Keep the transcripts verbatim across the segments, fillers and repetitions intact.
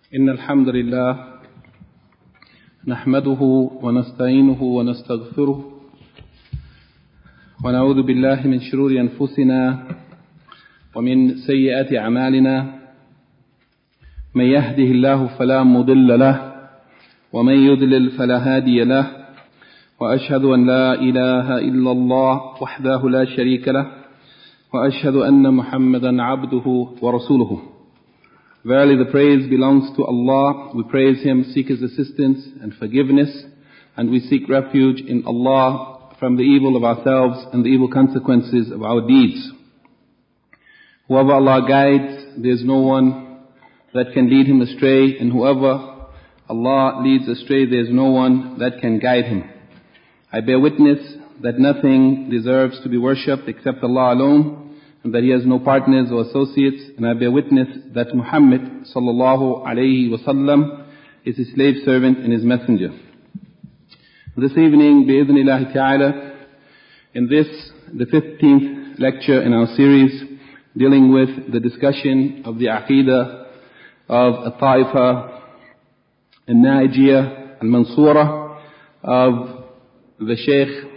إن الحمد لله نحمده ونستعينه ونستغفره ونعوذ بالله من شرور أنفسنا ومن سيئات أعمالنا من يهده الله فلا مضل له ومن يضلل فلا هادي له وأشهد أن لا إله إلا الله وحده لا شريك له وأشهد أن محمدا عبده ورسوله. Verily the praise belongs to Allah. We praise Him, seek His assistance and forgiveness, and we seek refuge in Allah from the evil of ourselves and the evil consequences of our deeds. Whoever Allah guides, there is no one that can lead him astray, and whoever Allah leads astray, there is no one that can guide him. I bear witness that nothing deserves to be worshipped except Allah alone, and that He has no partners or associates, and I bear witness that Muhammad sallallahu alayhi wa sallam is His slave servant and His messenger. This evening, bi'idhnillahi ta'ala, in this, the fifteenth lecture in our series, dealing with the discussion of the aqidah of al-Ta'ifa al-Na'ijiyah al-Mansura of the Shaykh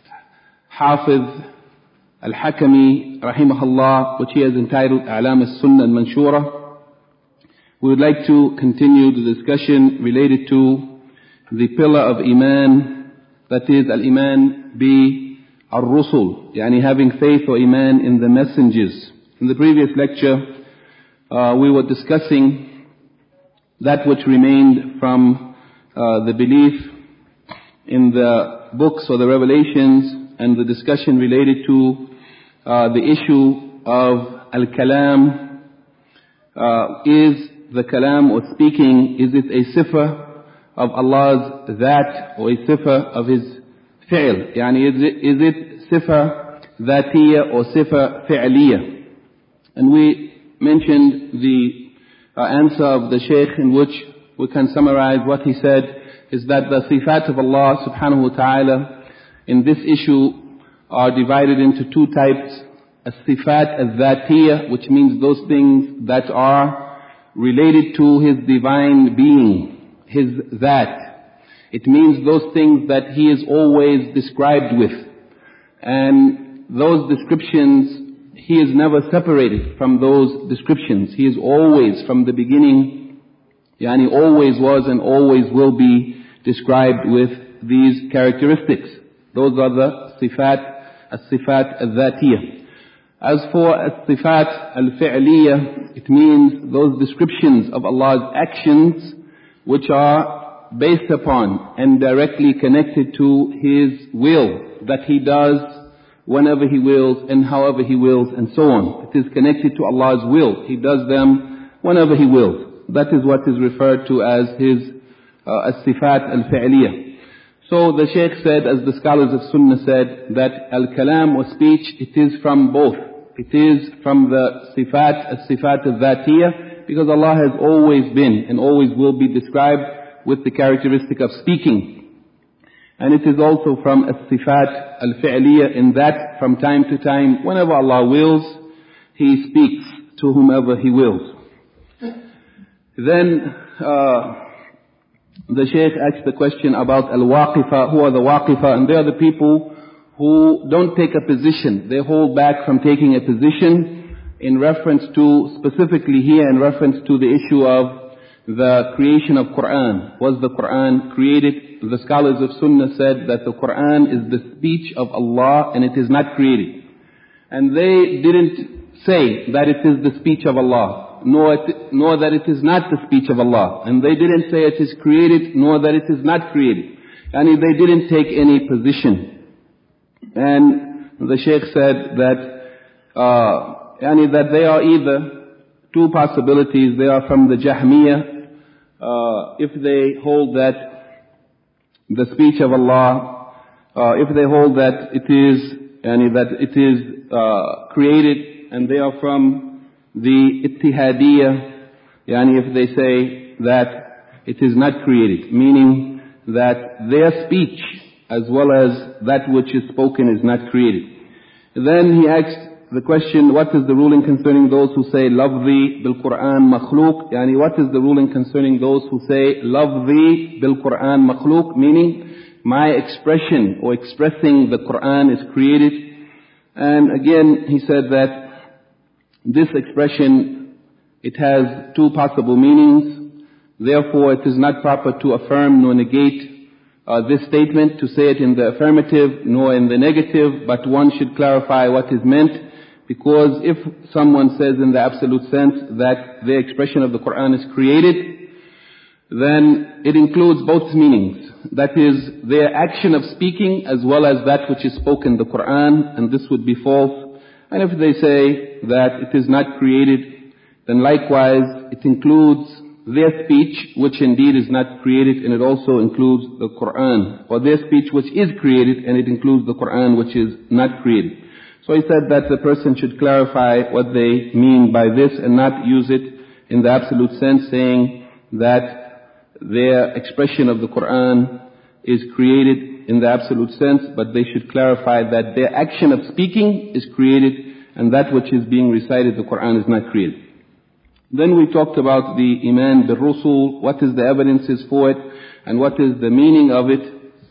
Hafiz Al-Hakami rahimahullah, which he has entitled A'lam al-Sunnah al-Manshura. We would like to continue the discussion related to the pillar of Iman, that is Al-Iman bi al-Rusul, yani having faith or Iman in the messengers. In the previous lecture, uh, we were discussing that which remained from uh, the belief in the books or the revelations, and the discussion related to uh, the issue of al-kalam. Uh, is the kalam or speaking, is it a sifa of Allah's that or a sifa of His fi'l? Yani is it, is it sifa dhatiyya or sifa fi'liyya? And we mentioned the uh, answer of the Shaykh, in which we can summarize what he said, is that the sifat of Allah subhanahu wa ta'ala in this issue are divided into two types. As-sifat al-dhatiyya, which means those things that are related to His divine being, His that. It means those things that He is always described with. And those descriptions, He is never separated from those descriptions. He is always, from the beginning, yani always was and always will be described with these characteristics. Those are the sifat, as-sifat al-dhatiyya. As for as-sifat al-fi'liyya, it means those descriptions of Allah's actions which are based upon and directly connected to His will, that He does whenever He wills and however He wills and so on. It is connected to Allah's will. He does them whenever He wills. That is what is referred to as His uh, as-sifat al-fi'liyya. So the Shaykh said, as the scholars of Sunnah said, that al-kalam or speech, it is from both. It is from the sifat, as-sifat al-dhatiyya, because Allah has always been and always will be described with the characteristic of speaking. And it is also from as-sifat al-fi'liyya, in that from time to time, whenever Allah wills, He speaks to whomever He wills. Then, uh, the Shaykh asked the question about al-waqifa. Who are the waqifa? And they are the people who don't take a position. They hold back from taking a position in reference to, specifically here in reference to the issue of the creation of Quran. Was the Quran created? The scholars of Sunnah said that the Quran is the speech of Allah and it is not created. And they didn't say that it is the speech of Allah, nor, it, nor that it is not the speech of Allah. And they didn't say it is created, nor that it is not created. And they didn't take any position. And the Shaykh said that, uh, yani that they are either two possibilities. They are from the Jahmiyyah. Uh, if they hold that the speech of Allah, uh, if they hold that it is, yani that it is uh, created, and they are from the Ittihadiyya, yani if they say that it is not created, meaning that their speech as well as that which is spoken is not created. Then he asked the question, what is the ruling concerning those who say, lafzi bil-Quran makhluq? Yani, what is the ruling concerning those who say, lafzi bil-Quran makhluq? Meaning, my expression or expressing the Quran is created. And again, he said that this expression, it has two possible meanings. Therefore, it is not proper to affirm nor negate Uh, this statement, to say it in the affirmative nor in the negative, but one should clarify what is meant, because if someone says in the absolute sense that the expression of the Quran is created, then it includes both meanings. That is, their action of speaking as well as that which is spoken in the Quran, and this would be false. And if they say that it is not created, then likewise it includes their speech, which indeed is not created, and it also includes the Quran. Or their speech which is created, and it includes the Quran which is not created. So he said that the person should clarify what they mean by this and not use it in the absolute sense, saying that their expression of the Quran is created in the absolute sense, but they should clarify that their action of speaking is created, and that which is being recited, the Quran, is not created. Then we talked about the Iman bil-Rusul, what is the evidences for it, and what is the meaning of it.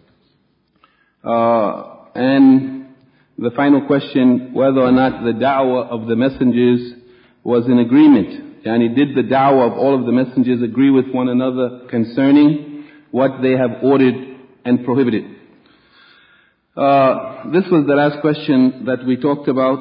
Uh, and the final question, whether or not the da'wah of the messengers was in agreement. Yani, did the da'wah of all of the messengers agree with one another concerning what they have ordered and prohibited? Uh, this was the last question that we talked about.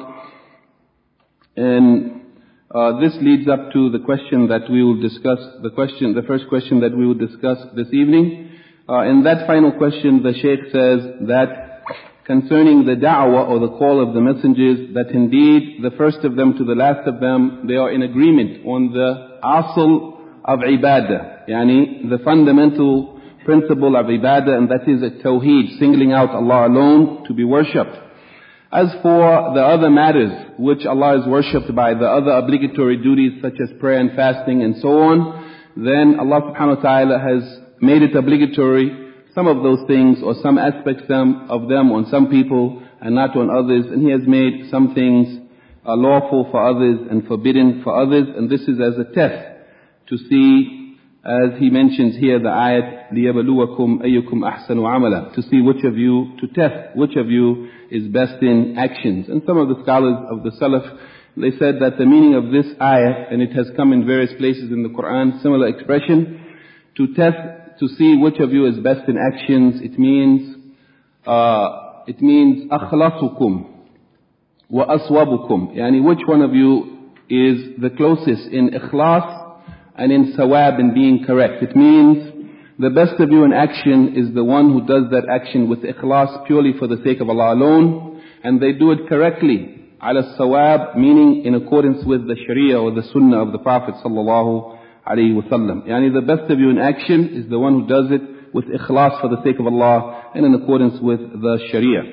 And Uh, this leads up to the question that we will discuss, the question, the first question that we will discuss this evening. Uh, in that final question, the Shaykh says that concerning the da'wah or the call of the messengers, that indeed the first of them to the last of them, they are in agreement on the asl of ibadah, yani the fundamental principle of ibadah, and that is a tawheed, singling out Allah alone to be worshipped. As for the other matters which Allah is worshipped by, the other obligatory duties such as prayer and fasting and so on, then Allah subhanahu wa ta'ala has made it obligatory, some of those things or some aspects of them on some people and not on others. And He has made some things uh, lawful for others and forbidden for others. And this is as a test to see, as he mentions here, the ayat, لِيَبَلُوَكُمْ أَيُّكُمْ أَحْسَنُ عَمَلًا, to see which of you, to test which of you is best in actions. And some of the scholars of the Salaf, they said that the meaning of this ayah, and it has come in various places in the Quran, similar expression, to test, to see which of you is best in actions, it means, uh, it means أَخْلَصُكُمْ وَأَصْوَبُكُمْ, yani which one of you is the closest in ikhlas and in sawab, in being correct. It means the best of you in action is the one who does that action with ikhlas, purely for the sake of Allah alone, and they do it correctly, ala sawab, meaning in accordance with the sharia or the sunnah of the Prophet sallallahu alaihi wasallam. Yani the best of you in action is the one who does it with ikhlas for the sake of Allah and in accordance with the sharia.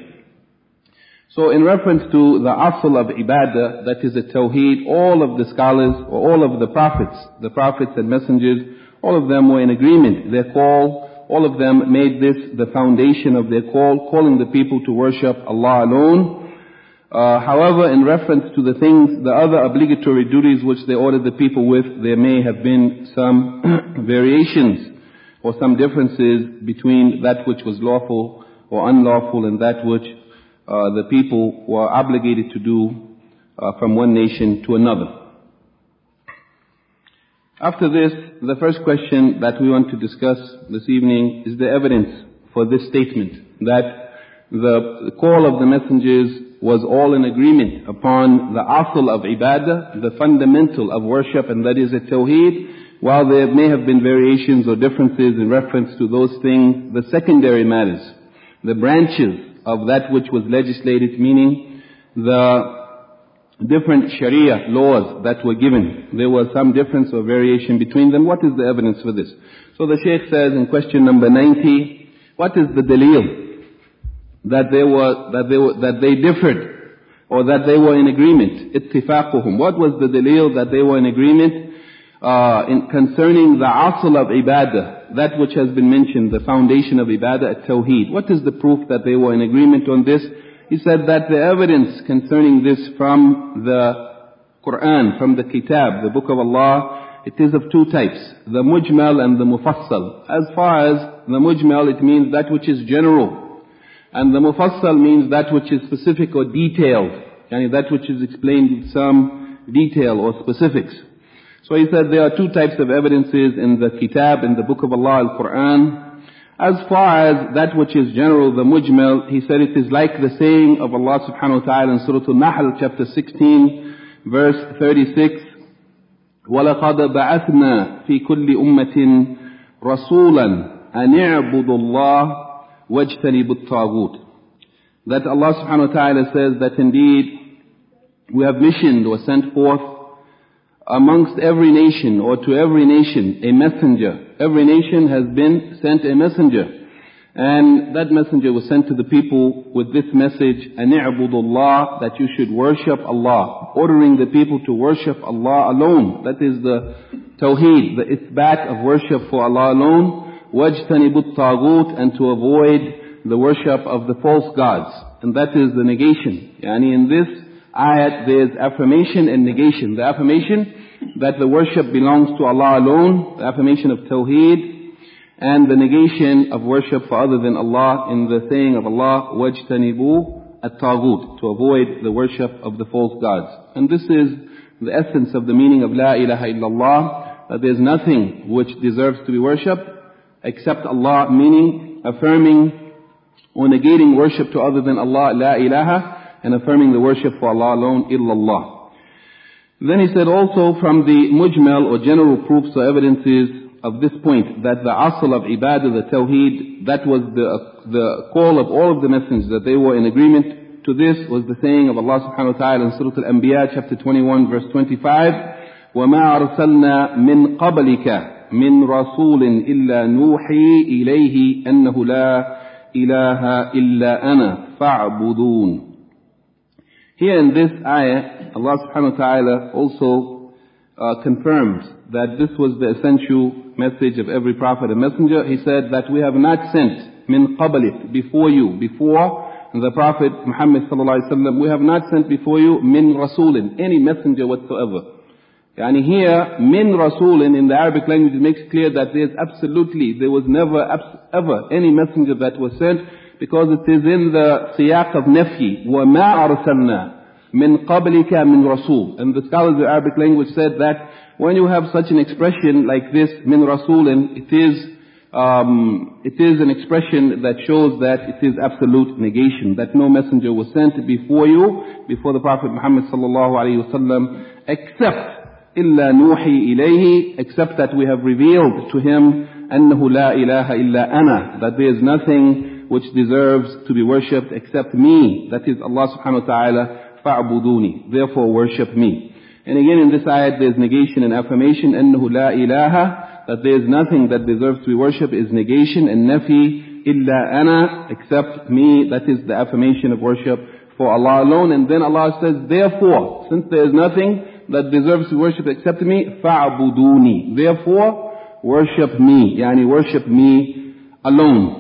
So in reference to the asl of ibadah, that is a tawheed, all of the scholars, or all of the prophets, the prophets and messengers, all of them were in agreement. Their call, all of them made this the foundation of their call, calling the people to worship Allah alone. Uh, however, in reference to the things, the other obligatory duties which they ordered the people with, there may have been some variations or some differences between that which was lawful or unlawful and that which Uh, the people were obligated to do uh, from one nation to another. After this, the first question that we want to discuss this evening is the evidence for this statement, that the call of the messengers was all in agreement upon the asl of ibadah, the fundamental of worship, and that is a tawheed, while there may have been variations or differences in reference to those things, the secondary matters, the branches of that which was legislated, meaning the different sharia laws that were given. There was some difference or variation between them. What is the evidence for this? So the Shaykh says in question number ninety, what is the dalil that they were, that they were, that they differed, or that they were in agreement? Ittifaquhum. What was the dalil that they were in agreement uh, in concerning the asl of ibadah, that which has been mentioned, the foundation of ibadah, at tawheed? What is the proof that they were in agreement on this? he said that the evidence concerning this from the Quran, from the Kitab, the Book of Allah, it is of two types, the Mujmal and the Mufassal. As far as the Mujmal, it means that which is general, and the Mufassal means that which is specific or detailed, yani that which is explained with some detail or specifics. So he said there are two types of evidences in the Kitab, in the Book of Allah, Al-Quran. As far as that which is general, the Mujmal, he said it is like the saying of Allah subhanahu wa ta'ala in Surah Al-Nahl, chapter sixteen, verse thirty-six, وَلَقَدْ بَعَثْنَا فِي كُلِّ أُمَّةٍ رَسُولًا أَنِ اعْبُدُوا اللَّهَ وَاجْتَنِبُوا الطَّاغُوتَ. That Allah subhanahu wa ta'ala says that indeed we have missioned or sent forth amongst every nation or to every nation a messenger. Every nation has been sent a messenger. And that messenger was sent to the people with this message, أَنِ اعْبُدُوا اللَّهَ, that you should worship Allah, ordering the people to worship Allah alone. That is the tawheed, the ithbat of worship for Allah alone. وَاجْتَنِبُوا الطَّاغُوتَ, and to avoid the worship of the false gods. And that is the negation. Yani in this ayat there is affirmation and negation. The affirmation that the worship belongs to Allah alone, the affirmation of tawheed, and the negation of worship for other than Allah in the saying of Allah, وَاجْتَنِبُوا الطَّاغُوتَ, to avoid the worship of the false gods. And this is the essence of the meaning of La ilaha illallah, that there is nothing which deserves to be worshipped except Allah, meaning affirming or negating worship to other than Allah, La ilaha, and affirming the worship for Allah alone, illallah. Then he said also from the mujmal or general proofs or evidences of this point, that the asl of ibadah, the tawheed, that was the, the call of all of the messengers, that they were in agreement to this, was the saying of Allah subhanahu wa ta'ala in Surah Al-Anbiya, chapter twenty-one, verse twenty-five, وَمَا أَرْسَلْنَا مِن قَبْلِكَ مِن رَسُولٍ إِلَّا نُوحِي إِلَيْهِ أَنَّهُ لَا إِلَهَ إِلَّا أَنَا فَاعْبُدُونَ. Here in this ayah, Allah subhanahu wa ta'ala also uh, confirms that this was the essential message of every prophet and messenger. He said that we have not sent min qablik, before you, before the Prophet Muhammad sallallahu alaihi wasallam, we have not sent before you min rasulin, any messenger whatsoever. Yani here, min rasulin in the Arabic language makes clear that there is absolutely, there was never ever any messenger that was sent, because it is in the siyaq of nafi, وَمَا أَرْسَلْنَا مِن قَبْلِكَ مِن رَسُولٍ. And the scholars of the Arabic language said that when you have such an expression like this, min rasulin, it is, um, it is an expression that shows that it is absolute negation, that no messenger was sent before you, before the Prophet Muhammad sallallahu alaihi wasallam, except illa nuhi ilayhi, except that we have revealed to him annahu la ilaha illa ana, that there is nothing which deserves to be worshipped except me, that is Allah subhanahu wa ta'ala, fa'buduni, therefore worship me. And again in this ayat there is negation and affirmation, أنه لا إله, that there is nothing that deserves to be worshipped, is negation, and nafi, إلا أنا, except me, that is the affirmation of worship for Allah alone. And then Allah says, therefore, since there is nothing that deserves to be worshipped except me, فَاعْبُدُونِي, therefore worship me, yani worship me alone.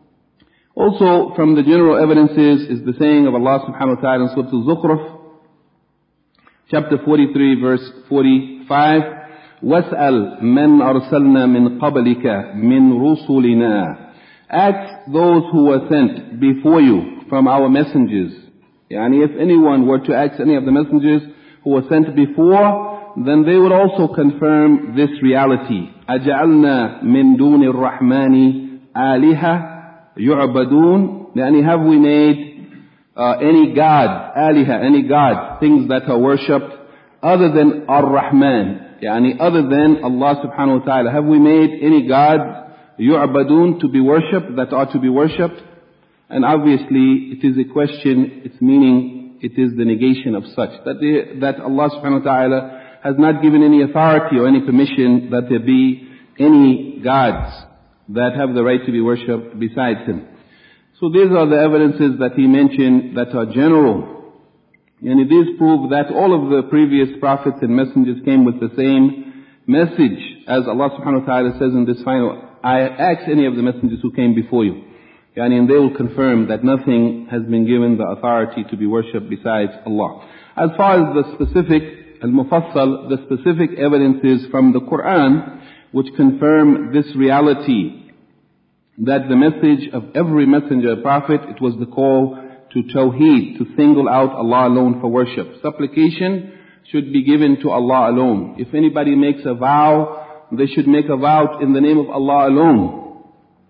Also from the general evidences is the saying of Allah subhanahu wa ta'ala in Surah Al-Zukhruf, chapter forty-three, verse forty-five, وَاسْأَلْ مَنْ أَرْسَلْنَا مِنْ قَبْلِكَ مِنْ رُسُلِنَا. Ask those who were sent before you from our messengers. Yani if anyone were to ask any of the messengers who were sent before, then they would also confirm this reality. أَجَعَلْنَا مِنْ دُونِ الرَّحْمَنِ آلِهَةً يُعْبَدُونَ. Yani have we made Uh, any God, aliha, any God, things that are worshipped other than Ar-Rahman, yani other than Allah subhanahu wa ta'ala. Have we made any God, yu'badun, to be worshipped, that are to be worshipped? And obviously it is a question, its meaning, it is the negation of such, that, they, that Allah subhanahu wa ta'ala has not given any authority or any permission that there be any gods that have the right to be worshipped besides Him. So these are the evidences that he mentioned that are general. And these prove that all of the previous prophets and messengers came with the same message. As Allah subhanahu wa ta'ala says in this final ayah, ask any of the messengers who came before you. Yani, and they will confirm that nothing has been given the authority to be worshipped besides Allah. As far as the specific, al-mufassal, the specific evidences from the Quran which confirm this reality, that the message of every messenger, prophet, it was the call to tawheed, to single out Allah alone for worship. Supplication should be given to Allah alone. If anybody makes a vow, they should make a vow in the name of Allah alone.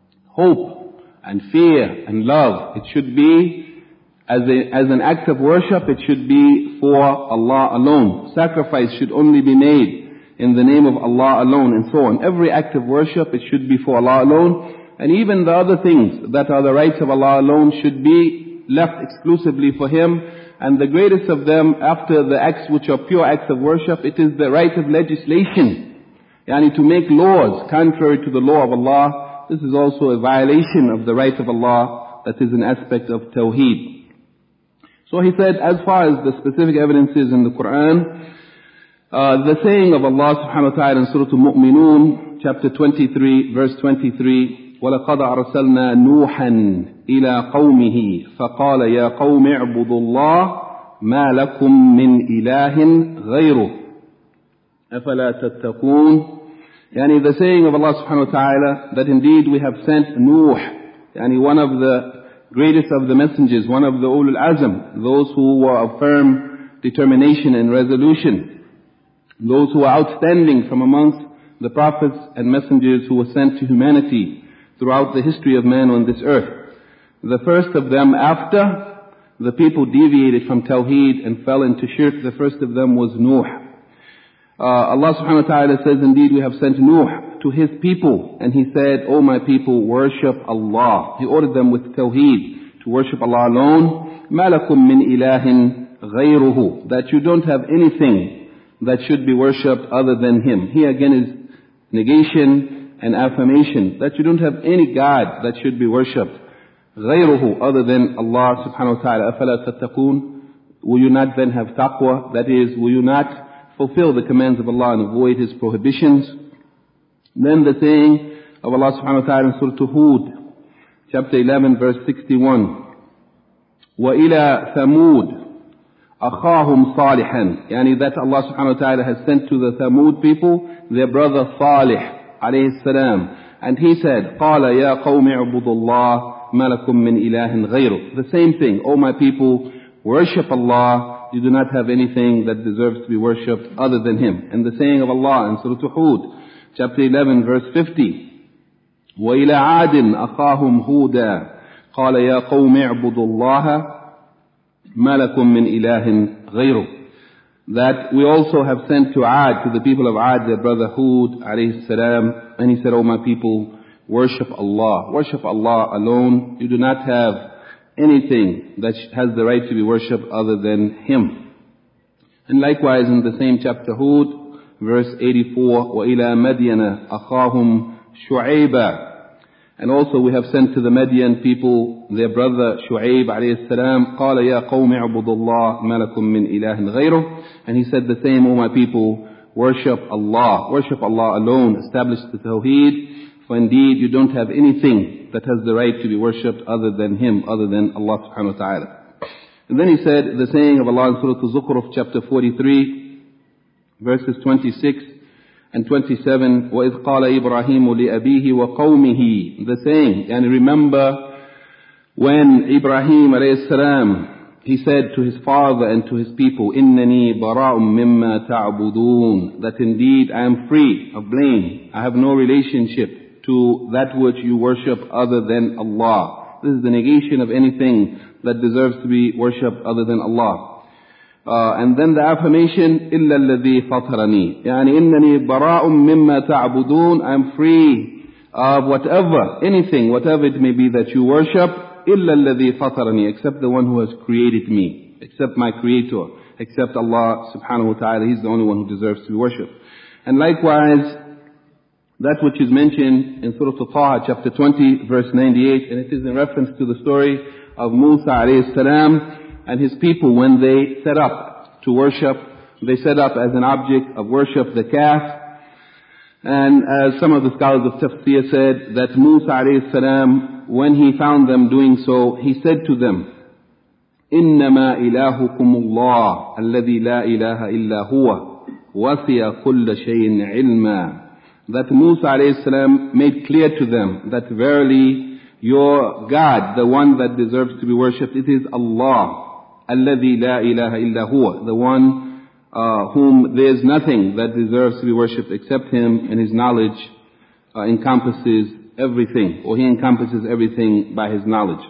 Hope and fear and love, it should be as, a, as an act of worship, it should be for Allah alone. Sacrifice should only be made in the name of Allah alone, and so on. Every act of worship, it should be for Allah alone. And even the other things that are the rights of Allah alone should be left exclusively for Him. And the greatest of them, after the acts which are pure acts of worship, it is the right of legislation. Yani to make laws contrary to the law of Allah, this is also a violation of the right of Allah. That is an aspect of tawheed. So he said, as far as the specific evidences in the Quran, uh, the saying of Allah subhanahu wa ta'ala in Surah Al-Mu'minun, chapter twenty-three, verse twenty-three, وَلَقَدْ أَرْسَلْنَا نُوحًا إِلَىٰ قَوْمِهِ فَقَالَ يَا قَوْمِ اعْبُدُوا اللَّهَ مَا لَكُم مِّنْ إِلَٰهٍ غَيْرُهُ أَفَلَا تَتَّقُونَ. Yani the saying of Allah subhanahu wa ta'ala, that indeed we have sent Nuh, yani one of the greatest of the messengers, one of the ulul azm, those who were of firm determination and resolution, those who are outstanding from amongst the prophets and messengers who were sent to humanity throughout the history of man on this earth. The first of them, after the people deviated from Tawheed and fell into shirk, the first of them was Nuh. Uh, Allah subhanahu wa ta'ala says, indeed we have sent Nuh to his people, and he said, O my people, worship Allah. He ordered them with Tawheed, to worship Allah alone. مَا لَكُم مِّنْ إِلَٰهٍ غَيْرُهُ, that you don't have anything that should be worshipped other than Him. Here again is negation and affirmation, that you don't have any God that should be worshipped غَيْرُهُ, other than Allah subhanahu wa ta'ala. أَفَلَا تَتَّقُونَ, will you not then have taqwa? That is, will you not fulfill the commands of Allah and avoid His prohibitions? Then the saying of Allah subhanahu wa ta'ala in Surah Hud, chapter eleven, verse sixty-one, وَإِلَى ثَمُودَ أَخَاهُمْ صَالِحًا, yani that Allah subhanahu wa ta'ala has sent to the Thamud people their brother Salih alayhi salam, and he said, قَالَ يَا قَوْمِ اعْبُدُوا اللَّهَ مَا لَكُم مِّنْ إِلَٰهٍ غَيْرُهُ. The same thing, O my people, worship Allah, you do not have anything that deserves to be worshipped other than Him. And the saying of Allah in Surah Hud, chapter eleven, verse fifty, وَإِلَى عَادٍ أَخَاهُمْ هُودًا قَالَ يَا قَوْمِ اعْبُدُوا اللَّهَ مَا لَكُم مِّنْ إِلَٰهٍ غَيْرُهُ. That we also have sent to Ad, to the people of Ad, their brother Hud alayhi salam, and he said, O my people, worship Allah. Worship Allah alone. You do not have anything that has the right to be worshipped other than Him. And likewise in the same chapter Hud, verse eighty-four, وَإِلَى مَدْيَنَ أَخَاهُمْ شُعَيْبًا. And also we have sent to the Madian people their brother Shu'aib alayhi salam, قَالَ يَا قَوْمِ اعْبُدُوا اللَّهَ مَا لَكُم مِّنْ إِلَٰهٍ غَيْرُهُ. And he said the same, O my people, worship Allah. Worship Allah alone. Establish the Tawheed, for indeed you don't have anything that has the right to be worshipped other than Him, other than Allah subhanahu wa ta'ala. And then he said the saying of Allah in Surah Al-Zukhruf, chapter forty-three, verses twenty-six and twenty-seven, وَإِذْ قَالَ إِبْرَاهِيمُ لِأَبِيهِ وَقَوْمِهِ. The saying, and remember when Ibrahim alayhi salam, he said to his father and to his people, إِنَّنِي بَرَاءٌ مِّمَّا تَعْبُدُونَ, that indeed I am free of blame. I have no relationship to that which you worship other than Allah. This is the negation of anything that deserves to be worshipped other than Allah. Uh, and then the affirmation, إِلَّا الَّذِي فَطَرَنِي, يعني إِنَّنِي بَرَاءٌ مِّمَّا تَعْبُدُونَ, I am free of whatever, anything, whatever it may be that you worship, إِلَّا الَّذِي فَطَرَنِي, except the one who has created me, except my Creator, except Allah subhanahu wa ta'ala. He's the only one who deserves to be worshipped. And likewise, that which is mentioned in Surah Taha, chapter twenty, verse ninety-eight, and it is in reference to the story of Musa alayhi salam and his people when they set up to worship. They set up as an object of worship the calf. And as some of the scholars of tafsir said, that Musa alayhi salam when he found them doing so, he said to them, إنما إلهكم الله الذي لا إله إلا هو وسع كل شيء علما. That Musa alayhi salam made clear to them that verily your God, the one that deserves to be worshipped, it is Allah, الذي لا إله إلا هو, the one uh, whom there is nothing that deserves to be worshipped except Him, and His knowledge uh, encompasses everything, or He encompasses everything by His knowledge.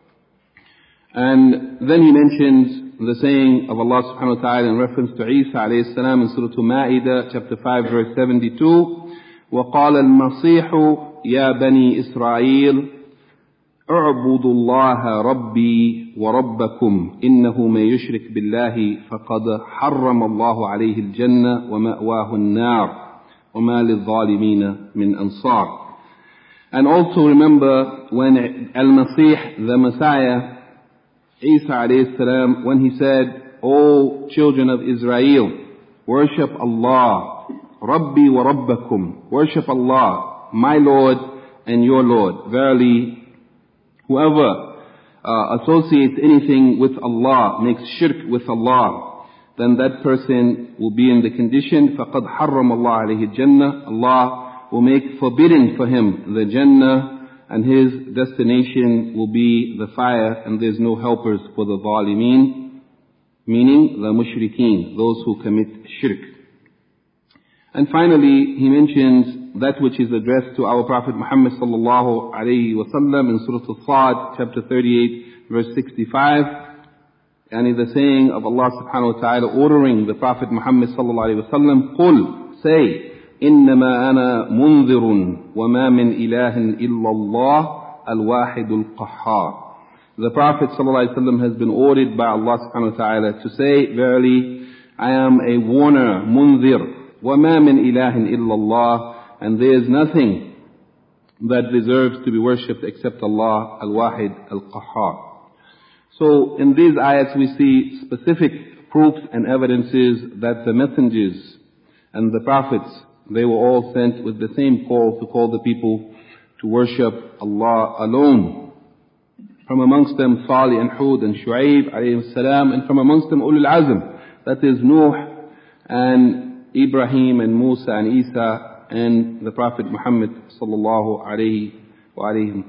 And then he mentions the saying of Allah subhanahu wa ta'ala in reference to Isa alayhi salam in Surah Ma'idah, chapter five, verse seventy-two. وَقَالَ الْمَصِيحُ يَا بَنِي إِسْرَائِيلِ اعْبُدُوا اللَّهَ رَبِّي وَرَبَّكُمْ إِنَّهُ مَن يُشْرِكْ بِاللَّهِ فَقَدْ حَرَّمَ اللَّهُ عَلَيْهِ الْجَنَّةَ وَمَأْوَاهُ النَّارُ وَمَا لِلظَّالِمِينَ مِنْ أَنصَارٍ. And also remember when Al-Masih, the Messiah, Isa alayhi salam, when he said, O children of Israel, worship Allah, Rabbi wa Rabbakum, worship Allah, my Lord and your Lord. Verily, whoever uh, associates anything with Allah, makes shirk with Allah, then that person will be in the condition, فَقَدْ حَرَّمَ اللَّهُ عَلَيْهِ الْجَنَّةِ, Allah will make forbidden for him the Jannah, and his destination will be the fire, and there's no helpers for the zalimeen, meaning the mushrikeen, those who commit shirk. And finally, he mentions that which is addressed to our Prophet Muhammad sallallahu alayhi wa sallam in Surah Al-Sad, chapter thirty-eight, verse sixty-five, and is the saying of Allah subhanahu wa ta'ala ordering the Prophet Muhammad sallallahu alayhi wa sallam, قُلْ, say, إنما أنا منذر وما من إله إلا الله الواحد القهار. The Prophet ﷺ has been ordered by Allah subhanahu wa ta'ala to say, verily, I am a warner, munzir, وما من إله إلا الله, and there is nothing that deserves to be worshipped except Allah, al-wahid, al-qahhar. So in these ayats we see specific proofs and evidences that the messengers and the prophets, they were all sent with the same call to call the people to worship Allah alone. From amongst them Salih and Hud and Shu'aib alayhi salam, and from amongst them Ulul Azm, that is Nuh and Ibrahim and Musa and Isa and the Prophet Muhammad sallallahu alayhi wa alayhi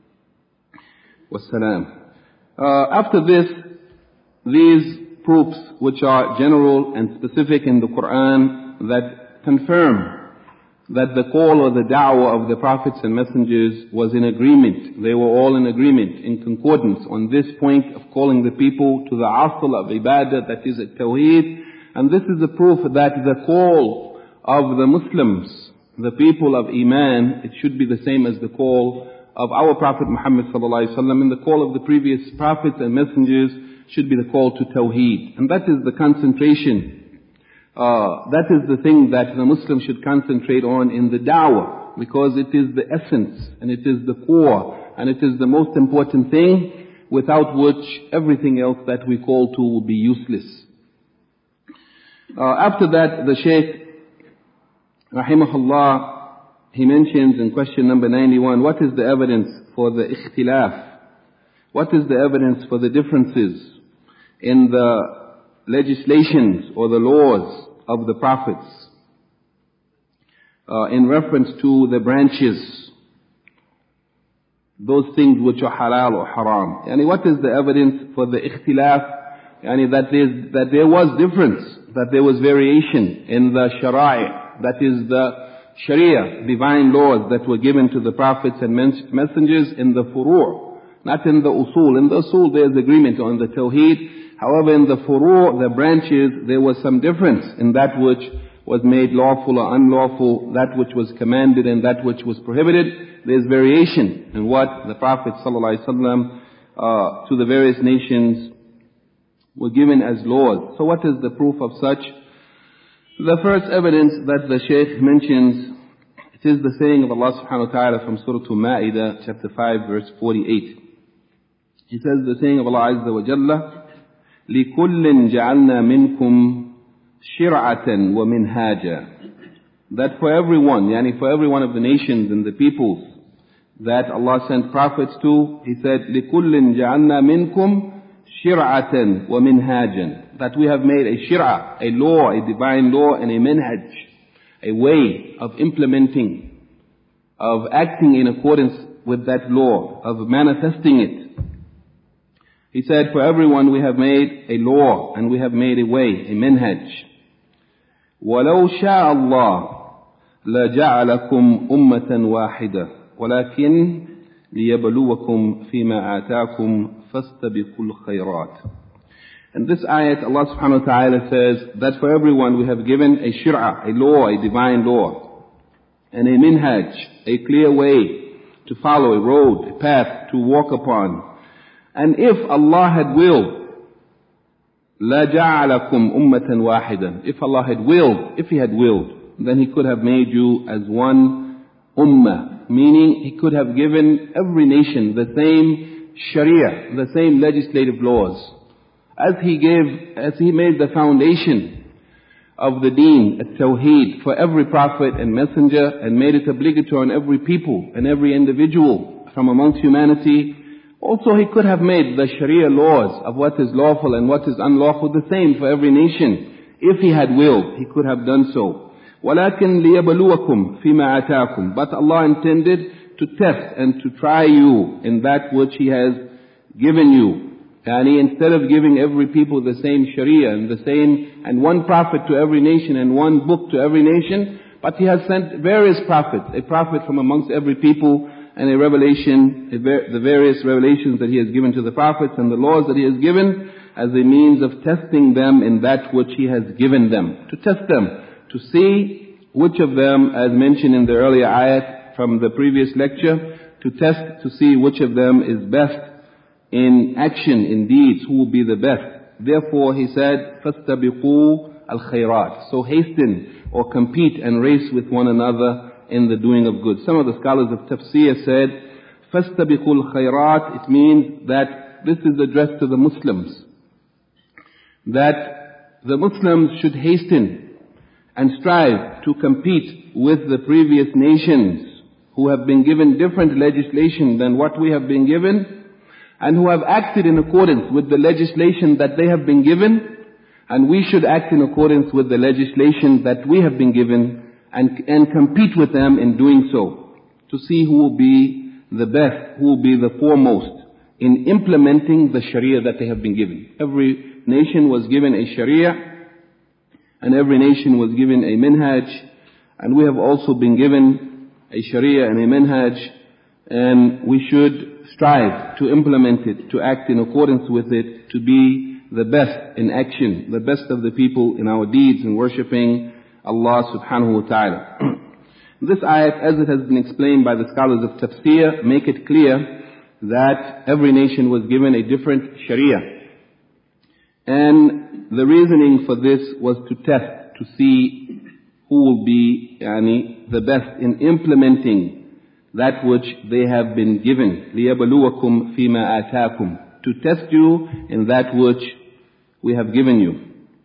wasalam. Uh, after this, these proofs which are general and specific in the Quran that confirm that the call or the da'wah of the prophets and messengers was in agreement. They were all in agreement, in concordance on this point of calling the people to the asl of ibadah, that is at-tawheed. And this is a proof that the call of the Muslims, the people of Iman, it should be the same as the call of our Prophet Muhammad sallallahu alaihi wasallam, and the call of the previous prophets and messengers should be the call to tawheed. And that is the concentration. Uh, that is the thing that the Muslim should concentrate on in the da'wah, because it is the essence and it is the core and it is the most important thing, without which everything else that we call to will be useless. Uh, after that, the Shaykh, rahimahullah, he mentions in question number ninety-one, what is the evidence for the ikhtilaf? What is the evidence for the differences in the legislations or the laws of the prophets uh, in reference to the branches, those things which are halal or haram? Yani what is the evidence for the ikhtilaf? Yani that, that there was difference, that there was variation in the shara'i, that is the sharia, divine laws that were given to the prophets and messengers in the furu', not in the usul. In the usul there is agreement on the tawheed. However, in the furu', the branches, there was some difference in that which was made lawful or unlawful, that which was commanded and that which was prohibited. There's variation in what the Prophet ﷺ uh, to the various nations were given as laws. So what is the proof of such? The first evidence that the Shaykh mentions, it is the saying of Allah subhanahu wa ta'ala from Surah Ma'idah, chapter five, verse forty-eight. He says the saying of Allah Azza wa Jalla, لِكُلٍّ جَعَلْنَا مِنْكُمْ شِرْعَةً وَمِنْهَاجًا. That for everyone, yani for every one of the nations and the peoples, that Allah sent prophets to, He said, لِكُلٍّ جَعَلْنَا مِنْكُمْ شِرْعَةً وَمِنْهَاجًا. That we have made a shir'ah, a law, a divine law, and a minhaj, a way of implementing, of acting in accordance with that law, of manifesting it. He said, for everyone we have made a law, and we have made a way, a minhaj. وَلَوْ شَاءَ اللَّهُ لَجَعَلَكُمْ أُمَّةً وَاحِدَةً وَلَكِنْ لِيَبْلُوَكُمْ فِيمَا آتَاكُمْ فَاسْتَبِقُوا الْخَيْرَاتِ. In this ayat, Allah subhanahu wa ta'ala says that for everyone we have given a shir'ah, a law, a divine law, and a minhaj, a clear way to follow, a road, a path to walk upon. And if Allah had willed, لَجَعَلَكُمْ أُمَّةً وَاحِدًا. If Allah had willed, if He had willed, then He could have made you as one ummah, meaning He could have given every nation the same sharia, the same legislative laws. As He gave, as He made the foundation of the deen, at-tawheed, for every prophet and messenger, and made it obligatory on every people and every individual from amongst humanity, also He could have made the sharia laws of what is lawful and what is unlawful the same for every nation. If He had willed, He could have done so. وَلَكِنْ لِيَبْلُوَكُمْ فِيمَا آتَاكُمْ. But Allah intended to test and to try you in that which He has given you. And He, instead of giving every people the same sharia and the same, and one prophet to every nation and one book to every nation, but He has sent various prophets, a prophet from amongst every people, and a revelation, a ver- the various revelations that He has given to the prophets and the laws that He has given as a means of testing them in that which He has given them. To test them, to see which of them, as mentioned in the earlier ayat from the previous lecture, to test to see which of them is best in action, in deeds, who will be the best. Therefore He said, فَاسْتَبِقُوا الْخَيْرَاتِ. So hasten or compete and race with one another in the doing of good. Some of the scholars of tafsir said, فَاسْتَبِقُوا الْخَيْرَاتِ. It means that this is addressed to the Muslims. That the Muslims should hasten and strive to compete with the previous nations who have been given different legislation than what we have been given, and who have acted in accordance with the legislation that they have been given, and we should act in accordance with the legislation that we have been given, and, and compete with them in doing so, to see who will be the best, who will be the foremost in implementing the sharia that they have been given. Every nation was given a sharia, and every nation was given a minhaj, and we have also been given a sharia and a minhaj, and we should strive to implement it, to act in accordance with it, to be the best in action, the best of the people in our deeds in worshipping Allah subhanahu wa ta'ala. This ayat, as it has been explained by the scholars of tafsir, make it clear that every nation was given a different sharia. And the reasoning for this was to test, to see who will be yani, the best in implementing that which they have been given. لِيَبْلُوَكُمْ فِي مَا آتَاكُمْ. To test you in that which we have given you.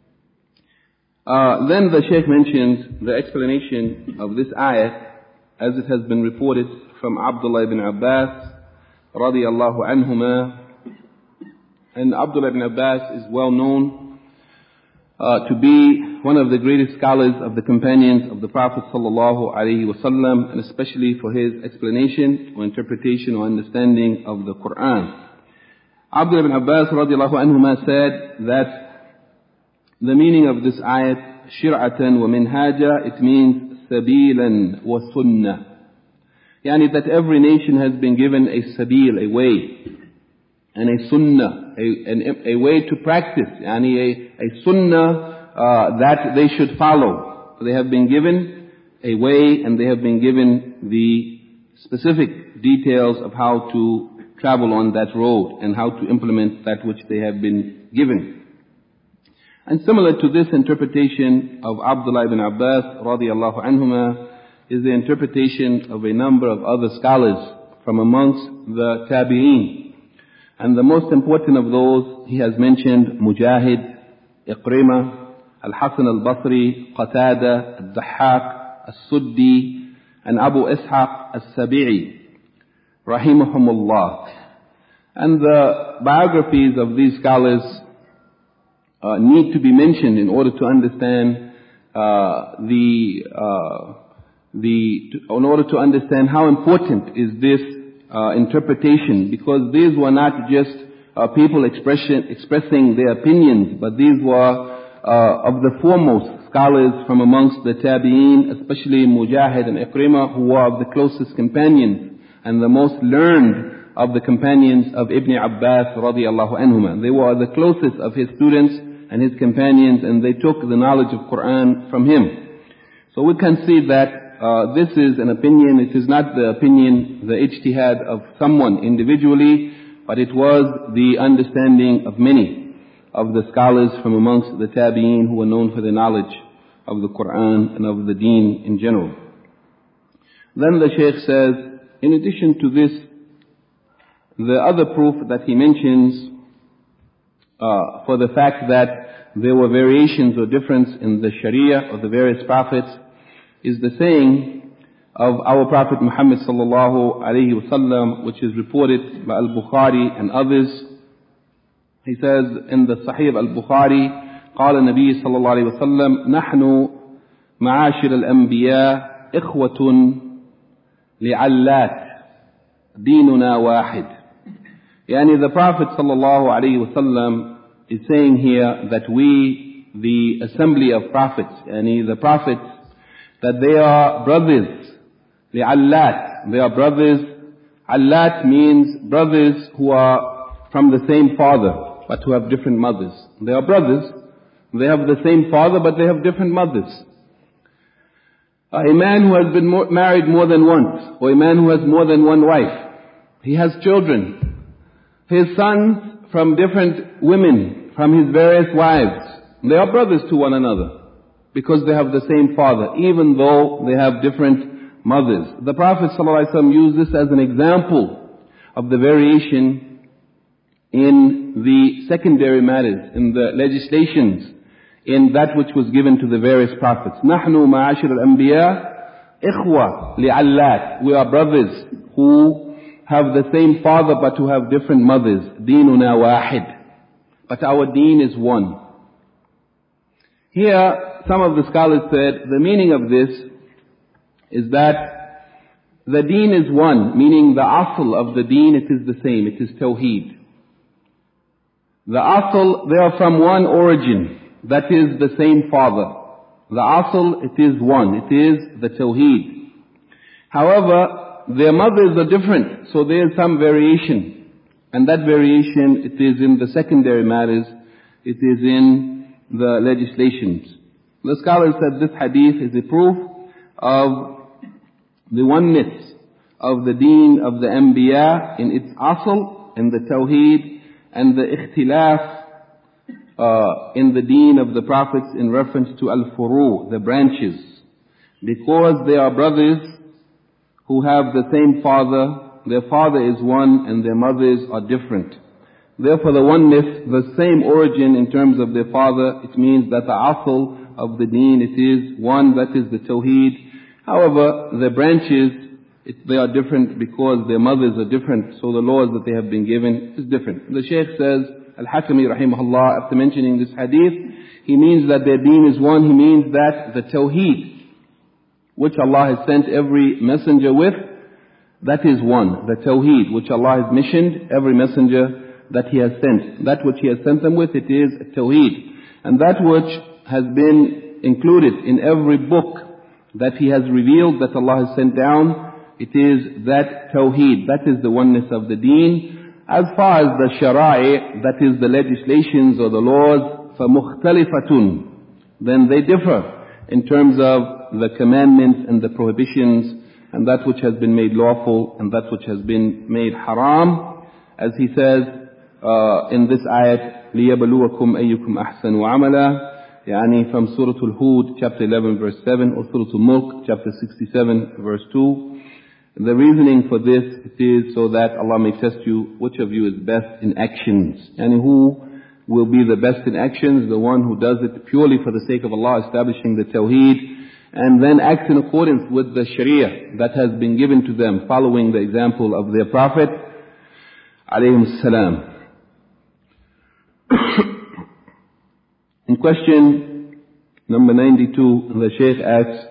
Uh, then the Shaykh mentions the explanation of this ayat as it has been reported from Abdullah ibn Abbas radiyallahu anhuma. And Abdullah ibn Abbas is well known uh, to be one of the greatest scholars of the companions of the Prophet sallallahu alaihi wasallam, and especially for his explanation or interpretation or understanding of the Quran. Abdullah ibn Abbas radiyallahu anhuma said that the meaning of this ayat, shir'atan wa minhaja, it means sabilan wa sunnah. Yani that every nation has been given a sabil, a way, and a sunnah, a, a, a way to practice, yani a, a sunnah uh, that they should follow. They have been given a way, and they have been given the specific details of how to travel on that road and how to implement that which they have been given. And similar to this interpretation of Abdullah ibn Abbas radiyallahu anhuma is the interpretation of a number of other scholars from amongst the tabi'een. And the most important of those, he has mentioned Mujahid, Iqrimah, Al-Hasan al-Basri, Qatada, Al-Dahhak, Al-Suddi, and Abu Ishaq al-Sabi'i. rahimahumullah. And the biographies of these scholars uh, need to be mentioned in order to understand uh, the, uh, the, to, in order to understand how important is this uh, interpretation, because these were not just uh, people expression, expressing their opinions, but these were uh, of the foremost scholars from amongst the tabi'een, especially Mujahid and Ikrimah, who were of the closest companions and the most learned of the companions of Ibn Abbas radiyallahu anhuma. They were the closest of his students and his companions, and they took the knowledge of Quran from him. So we can see that uh, this is an opinion. It is not the opinion, the ijtihad of someone individually, but it was the understanding of many of the scholars from amongst the tabi'een who were known for the knowledge of the Quran and of the deen in general. Then the Shaykh says, in addition to this, the other proof that he mentions uh, for the fact that there were variations or difference in the Sharia of the various prophets is the saying of our Prophet Muhammad sallallahu alayhi wasallam, which is reported by Al-Bukhari and others. He says in the Sahih Al-Bukhari, قال النبي صلى الله عليه وسلم نحن معاشر الأنبياء إخوة لعلات ديننا واحد. Yani the Prophet sallallahu alaihi wasallam is saying here that we, the assembly of prophets, yani the prophets, that they are brothers, the allat, they are brothers. Allat means brothers who are from the same father, but who have different mothers. They are brothers, they have the same father, but they have different mothers. Uh, a man who has been more, married more than once, or a man who has more than one wife, he has children. His sons from different women, from his various wives, they are brothers to one another because they have the same father, even though they have different mothers. The Prophet ﷺ used this as an example of the variation in the secondary matters, in the legislations, in that which was given to the various prophets. نحن معاشر الأنبياء إخوة لعلات. We are brothers who have the same father but who have different mothers. ديننا واحد. But our deen is one. Here, some of the scholars said the meaning of this is that the deen is one, meaning the asl of the deen, it is the same, it is tawheed. The asl, they are from one origin, that is the same father. The asl, it is one, it is the tawheed. However, their mothers are different, so there is some variation. And that variation, it is in the secondary matters, it is in the legislations. The scholars said this hadith is a proof of the oneness of the deen of the Anbiya in its asl, in the tawheed, and the ikhtilaf uh, in the deen of the prophets in reference to al-furu, the branches. Because they are brothers who have the same father, their father is one and their mothers are different. Therefore the oneness, the same origin in terms of their father, it means that the asl of the deen, it is one, that is the tawheed. However, the branches, it, they are different because their mothers are different, so the laws that they have been given is different. The Shaykh says, Al-Hakami rahimahullah, after mentioning this hadith, he means that their deen is one, he means that the tawheed, which Allah has sent every messenger with, that is one. The tawheed, which Allah has missioned every messenger that He has sent. That which He has sent them with, it is tawheed. And that which has been included in every book that He has revealed, that Allah has sent down, it is that tawheed. That is the oneness of the deen. As far as the shara'i, that is the legislations or the laws, فَمُخْتَلِفَةٌ, then they differ in terms of the commandments and the prohibitions, and that which has been made lawful and that which has been made haram. As he says uh, in this ayat, لِيَبَلُوَكُمْ أَيُّكُمْ أَحْسَنُ عَمَلًا, yani from Surah Al-Hud, chapter eleven, verse seven, or Surah Al-Mulk, chapter sixty-seven, verse two. The reasoning for this, it is so that Allah may test you, which of you is best in actions. And who will be the best in actions? The one who does it purely for the sake of Allah, establishing the tawheed, and then act in accordance with the Sharia that has been given to them, following the example of their Prophet alayhi salam. In question number ninety-two, the Shaykh asks,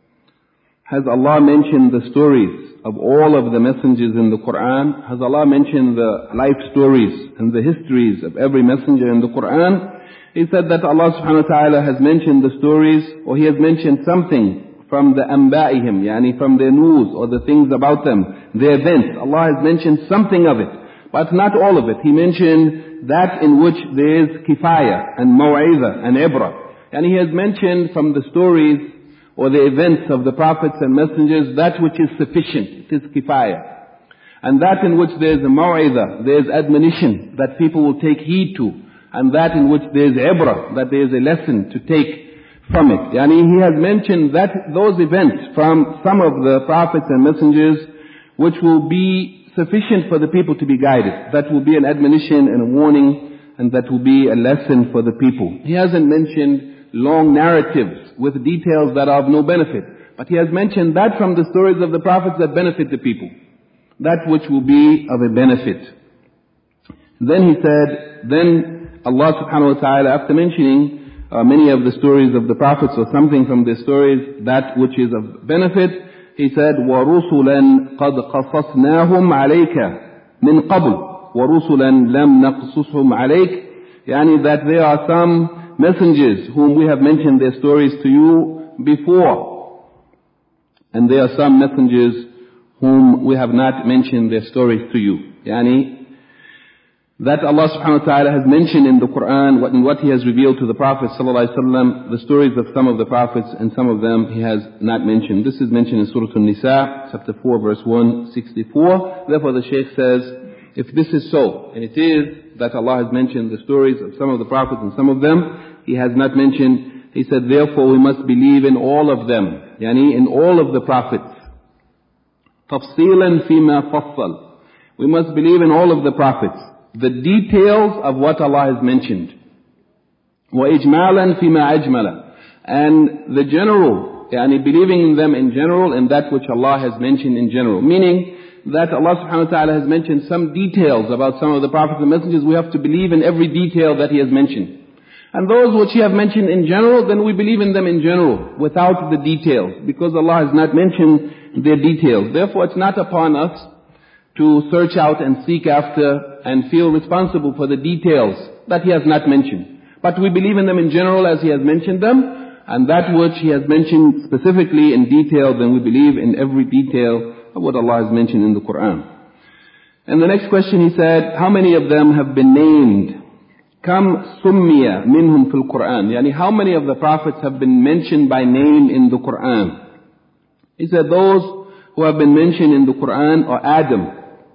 has Allah mentioned the stories of all of the messengers in the Quran? Has Allah mentioned the life stories and the histories of every messenger in the Quran? He said that Allah subhanahu wa ta'ala has mentioned the stories, or He has mentioned something from the anba'ihim, yani from their news or the things about them, the events. Allah has mentioned something of it, but not all of it. He mentioned that in which there is kifaya and maw'iza and ibra. And He has mentioned from the stories or the events of the prophets and messengers that which is sufficient. It is kifaya. And that in which there is a maw'iza, there is admonition that people will take heed to. And that in which there is ibra, that there is a lesson to take from it. Yani He has mentioned that those events from some of the prophets and messengers which will be sufficient for the people to be guided. That will be an admonition and a warning, and that will be a lesson for the people. He hasn't mentioned long narratives with details that are of no benefit. But He has mentioned that from the stories of the prophets that benefit the people. That which will be of a benefit. Then He said, then Allah subhanahu wa ta'ala, after mentioning uh, many of the stories of the prophets or something from the stories, that which is of benefit, He said, وَرُسُلًا قَدْ قَصَصْنَاهُمْ عَلَيْكَ مِنْ قَبْلِ وَرُسُلًا لَمْ نَقْصُصْهُمْ عَلَيْكَ. Yani that there are some messengers whom we have mentioned their stories to you before. And there are some messengers whom we have not mentioned their stories to you. Yani that Allah subhanahu wa ta'ala has mentioned in the Quran, what, in what He has revealed to the Prophet sallallahu alaihi wasallam, the stories of some of the prophets, and some of them He has not mentioned. This is mentioned in Surah An-Nisa, chapter four, verse one sixty-four. Therefore the Shaykh says, if this is so, and it is that Allah has mentioned the stories of some of the prophets and some of them He has not mentioned, He said, therefore we must believe in all of them, yani in all of the prophets. تَفْصِيلًا فِي مَا فَصَّلْ. We must believe in all of the prophets, the details of what Allah has mentioned. وَإِجْمَالًا فِي مَا أَجْمَلَ. And the general, yani believing in them in general, and that which Allah has mentioned in general. Meaning that Allah subhanahu wa ta'ala has mentioned some details about some of the prophets and messengers, we have to believe in every detail that He has mentioned. And those which He have mentioned in general, then we believe in them in general, without the details, because Allah has not mentioned their details. Therefore it's not upon us to search out and seek after and feel responsible for the details that He has not mentioned. But we believe in them in general as He has mentioned them, and that which He has mentioned specifically in detail, then we believe in every detail of what Allah has mentioned in the Quran. And the next question he said, how many of them have been named? Kam summiya minhum fil Quran. Yani how many of the prophets have been mentioned by name in the Quran? He said those who have been mentioned in the Quran are Adam,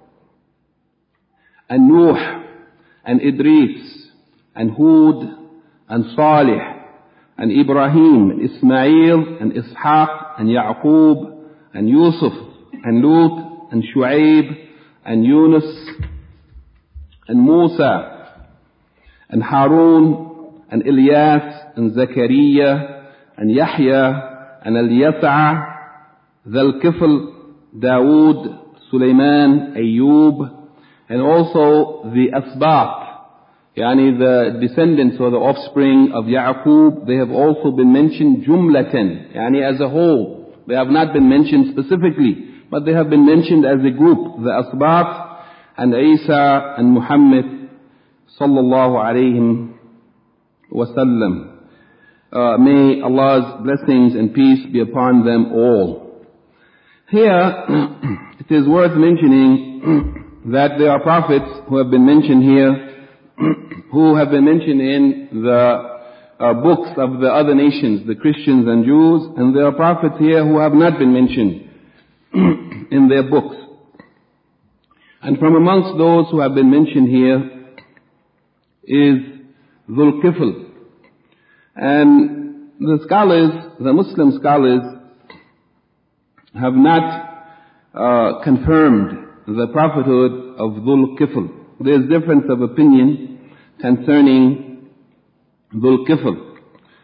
and Nuh, and Idris, and Hud, and Salih, and Ibrahim, and Ismail, and Ishaq, and Yaqub, and Yusuf, and Lut, and Shu'aib, and Yunus, and Musa, and Harun, and Ilyas, and Zakaria, and Yahya, and Al-Yas'a, Dhal-Kifl, Dawood, Sulaiman, Ayyub, and also the Asbat, yani the descendants or the offspring of Ya'qub, they have also been mentioned jumlatan, yani as a whole. They have not been mentioned specifically, but they have been mentioned as a group, the Asbat, and Isa, and Muhammad, sallallahu alayhi wa sallam. Uh, may Allah's blessings and peace be upon them all. Here, it is worth mentioning that there are prophets who have been mentioned here, who have been mentioned in the uh, books of the other nations, the Christians and Jews, and there are prophets here who have not been mentioned in their books. And from amongst those who have been mentioned here is Dhul-Kifl. And the scholars, the Muslim scholars, have not uh, confirmed the prophethood of Dhul-Kifl. There is difference of opinion concerning Dhul-Kifl.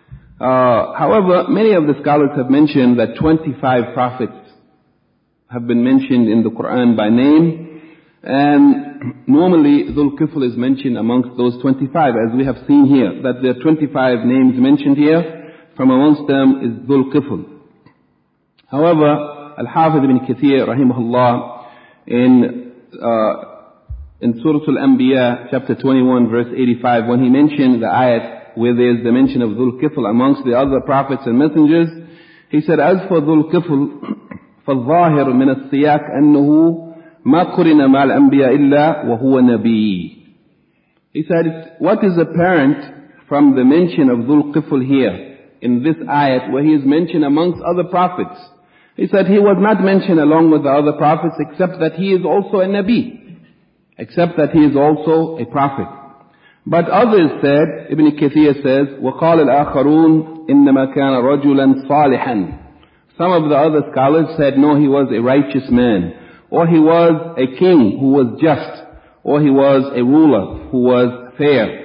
Uh, however, many of the scholars have mentioned that twenty-five prophets have been mentioned in the Quran by name, and normally Dhul Kifl is mentioned amongst those twenty-five, as we have seen here, that there are twenty-five names mentioned here. From amongst them is Dhul Kifl. However, Al-Hafidh ibn Kathir, rahimahullah, in uh, in Surah Al-Anbiya, chapter twenty-one, verse eighty-five, when he mentioned the ayat where there is the mention of Dhul Kifl amongst the other prophets and messengers, he said, as for Dhul Kifl, فالظاهر من السياق أنه ما قرن مع الأنبياء إلا وهو نبي. He said, what is apparent from the mention of Dhul Kifl here, in this ayat where he is mentioned amongst other prophets. He said he was not mentioned along with the other prophets except that he is also a Nabi. Except that he is also a prophet. But others said, Ibn Kathir says, وَقَالَ الْآخَرُونَ إِنَّمَا كَانَ رَجُلًا صَالِحًا. Some of the other scholars said, no, he was a righteous man. Or he was a king who was just. Or he was a ruler who was fair.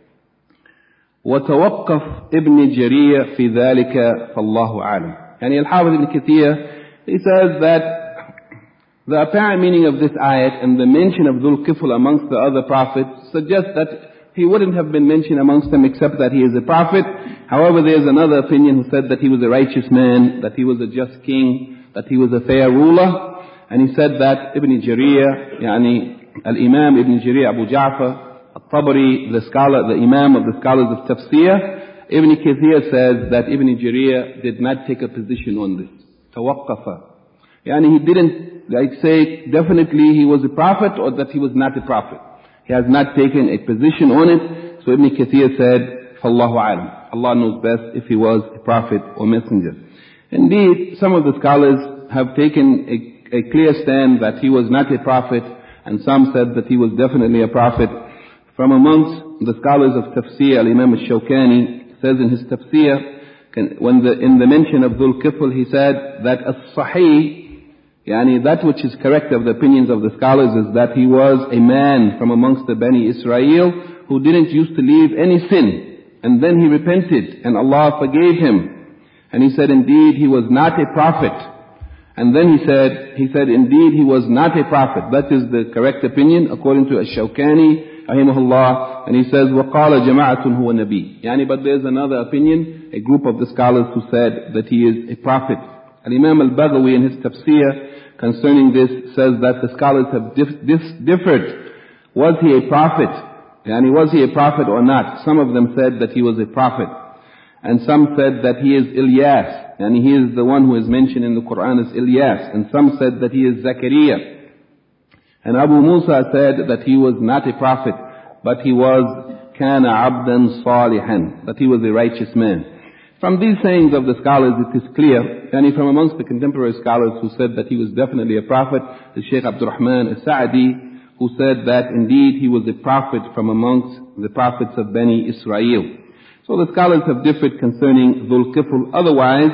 وتوقف ابن جرير في ذلك فالله أعلم. يعني Al-Hafidh ibn Kathir, he says that the apparent meaning of this ayat and the mention of Dhul Kifl amongst the other prophets suggests that he wouldn't have been mentioned amongst them except that he is a prophet. However, there is another opinion who said that he was a righteous man, that he was a just king, that he was a fair ruler. And he said that Ibn Jarir, يعني Al-Imam Ibn Jarir Abu Ja'far, Al-Tabari, the scholar, the Imam of the scholars of Tafsir, Ibn Kathir says that Ibn Jarir did not take a position on this. Tawaqqafa. Yani he didn't like say definitely he was a prophet or that he was not a prophet. He has not taken a position on it. So Ibn Kathir said, Fallahu alam. Allah knows best if he was a prophet or messenger. Indeed, some of the scholars have taken a, a clear stand that he was not a prophet, and some said that he was definitely a prophet. From amongst the scholars of Tafsir, Al-Imam Al-Shawkani says in his Tafsir, when the, in the mention of Dhul Kifl, he said that as-sahih, yani that which is correct of the opinions of the scholars is that he was a man from amongst the Bani Israel who didn't used to leave any sin. And then he repented and Allah forgave him. And he said indeed he was not a prophet. And then he said, he said indeed he was not a prophet. That is the correct opinion according to Ash-Shawkani, rahimahullah, and he says, وَقَالَ جَمَاعَةٌ هُوَ نَبِيٌّ. Yani, but there's another opinion, a group of the scholars who said that he is a prophet. Al-Imam Al-Baghawi in his tafsir concerning this says that the scholars have dif- dif- differed. Was he a prophet? Yani, was he a prophet or not? Some of them said that he was a prophet. And some said that he is Ilyas. Yani, he is the one who is mentioned in the Quran as Ilyas. And some said that he is Zakaria. And Abu Musa said that he was not a prophet, but he was كَانَ عَبْدًا صَالِحًا, that he was a righteous man. From these sayings of the scholars, it is clear, and from amongst the contemporary scholars who said that he was definitely a prophet, the Shaykh Abdul Rahman al-Sa'di, who said that indeed he was a prophet from amongst the prophets of Bani Israel. So the scholars have differed concerning Dhul Kifl. Otherwise,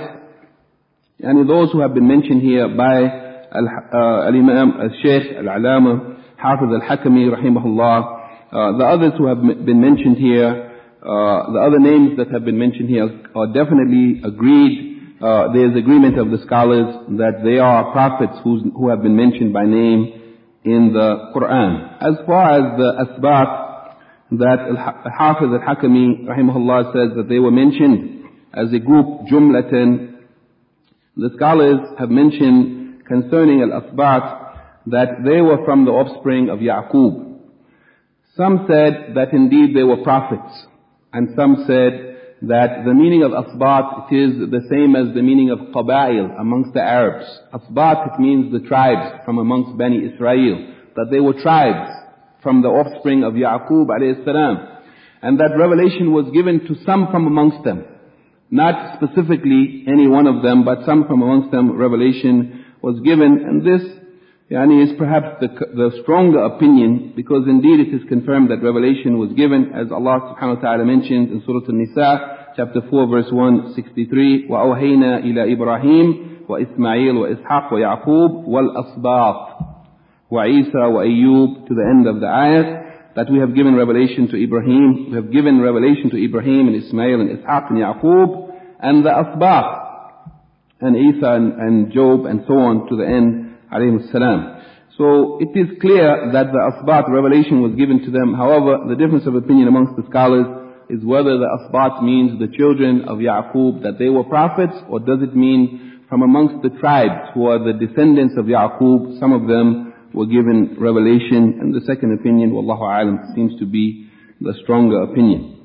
and those who have been mentioned here by Al-Imam Al-Shaykh Al-Alama Hafiz Al-Hakami rahimahullah, uh, the others who have been mentioned here, uh, the other names that have been mentioned here are definitely agreed. Uh, there is agreement of the scholars that they are prophets who's, who have been mentioned by name in the Quran. As far as the asbat that Al-Hafiz Al-Hakami rahimahullah says that they were mentioned as a group jumlatan, the scholars have mentioned concerning al-asbat that they were from the offspring of Ya'qub. Some said that indeed they were prophets, and some said that the meaning of asbat, it is the same as the meaning of qabail amongst the Arabs. Asbat, it means the tribes from amongst Bani Israel, that they were tribes from the offspring of Ya'qub alayhi salam, and that revelation was given to some from amongst them. Not specifically any one of them, but some from amongst them revelation was given, and this yani, is perhaps the, the stronger opinion, because indeed it is confirmed that revelation was given, as Allah subhanahu wa ta'ala mentioned in Surah An-Nisa, chapter four, verse one sixty-three, وَأَوْحَيْنَا إِلَى إِبْرَاهِيمَ وَإِسْمَعِيلَ وَإِسْحَاقَ وَيَعْقُوبَ وَالْأَصْبَاطِ وَعِيسَى وَأَيُّوبَ, to the end of the ayat, that we have given revelation to Ibrahim, we have given revelation to Ibrahim and Ismail and Ishaq and Yaqub, and the Asbaq, and Isa and, and Job and so on to the end, alayhi salam. So it is clear that the Asbat revelation was given to them. However, the difference of opinion amongst the scholars is whether the Asbat means the children of Ya'qub, that they were prophets, or does it mean from amongst the tribes who are the descendants of Ya'qub, some of them were given revelation. And the second opinion, wallahu a'lam, seems to be the stronger opinion.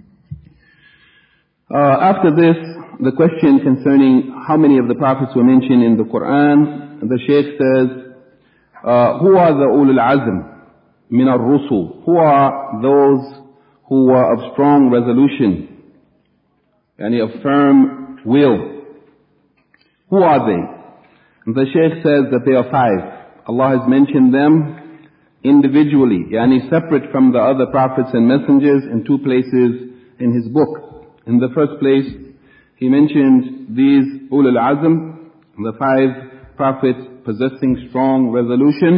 Uh, after this, the question concerning how many of the prophets were mentioned in the Quran, the Shaykh says, Uh, who are the ulul azm min ar-rusul? Who are those who were of strong resolution, yani of firm will? Who are they? And the Shaykh says that they are five. Allah has mentioned them individually, yani separate from the other prophets and messengers, in two places in his book. In the first place, he mentioned these ulul azm, the five prophets possessing strong resolution.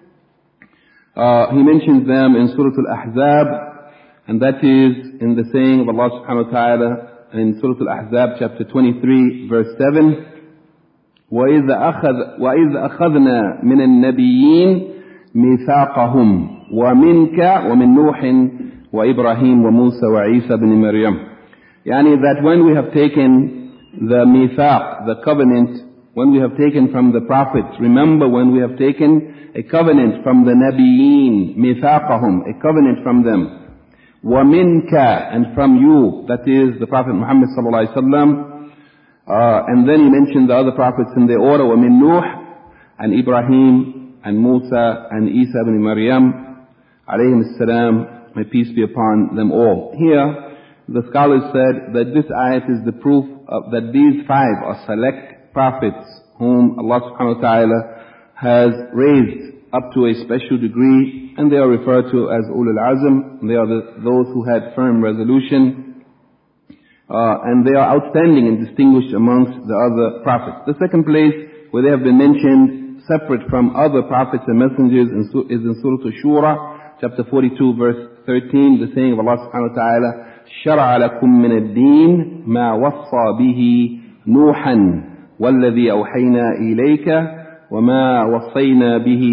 Uh, he mentions them in Surah Al-Ahzab, and that is in the saying of Allah subhanahu wa ta'ala in Surah Al-Ahzab chapter twenty-three verse seven, وَإِذْ أَخَذْ وَإِذْ أَخَذْنَا مِنَ النَّبِيِّينَ مِيثَاقَهُمْ وَمِنْكَ وَمِنْ نُوحٍ وَإِبْرَاهِيمَ وَمُوسَى وَعِيسَى بْنِ مَرْيَمَ. Yani that when we have taken the mithaq, the covenant, when we have taken from the prophets, remember when we have taken a covenant from the Nabiyeen, mithaqahum, a covenant from them, وَمِنْكَ, and from you, that is the Prophet Muhammad sallallahu alaihi wasallam, uh, and then he mentioned the other prophets in their order, وَمِنْ نُوحٍ, and Ibrahim, and Musa, and Isa ibn Maryam, alayhim salam, may peace be upon them all. Here, the scholars said that this ayat is the proof of, that these five are select prophets whom Allah subhanahu wa ta'ala has raised up to a special degree, and they are referred to as ulul azm. They are the, those who had firm resolution, uh, and they are outstanding and distinguished amongst the other prophets. The second place where they have been mentioned separate from other prophets and messengers is in Surah Ash-Shura, chapter forty-two verse thirteen, the saying of Allah subhanahu wa ta'ala, شَرَعَ لَكُم مِّنَ الدِّينِ مَا وَصَّى بِهِ نُوحًا والذي أوحينا إليك وما وصينا به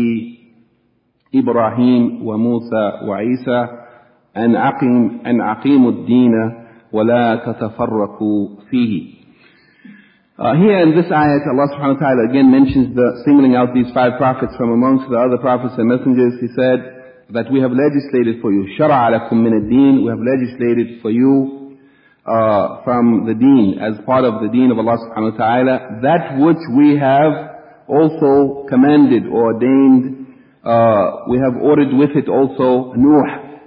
إبراهيم وموسى وعيسى أن أقيم أن أقيموا الدين ولا تتفرقوا فيه. Uh, here in this ayat, Allah subhanahu wa ta'ala again mentions the singling out these five prophets from amongst the other prophets and messengers. He said that we have legislated for you. شَرَعَ لَكُم مِّنَ الدِّينِ, we have legislated for you Uh, from the deen, as part of the deen of Allah subhanahu wa ta'ala, that which we have also commanded or ordained, uh, we have ordered with it also Nuh,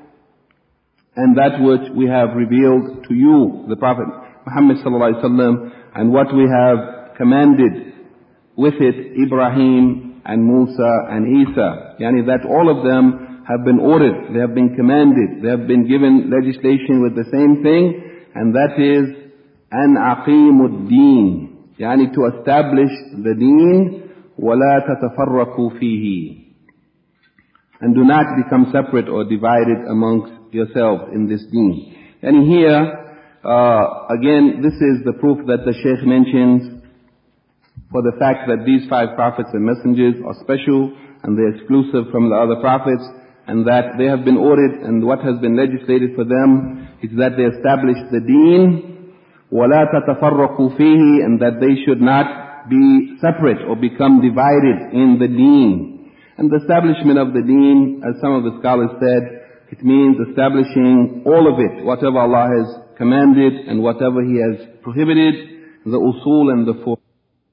and that which we have revealed to you, the Prophet Muhammad sallallahu alaihi wasallam, and what we have commanded with it Ibrahim and Musa and Isa. Yani that all of them have been ordered, they have been commanded, they have been given legislation with the same thing, and that is an aqimud deen, yani to establish the deen, ولا تتفرقوا فيه, and do not become separate or divided amongst yourselves in this deen. And here, uh, again, this is the proof that the Shaykh mentions for the fact that these five prophets and messengers are special and they're exclusive from the other prophets, and that they have been ordered, and what has been legislated for them is that they establish the deen, وَلَا تَتَفَرَّقُوا فِيهِ, and that they should not be separate or become divided in the deen. And the establishment of the deen, as some of the scholars said, it means establishing all of it, whatever Allah has commanded and whatever He has prohibited, the usul and the furu'u.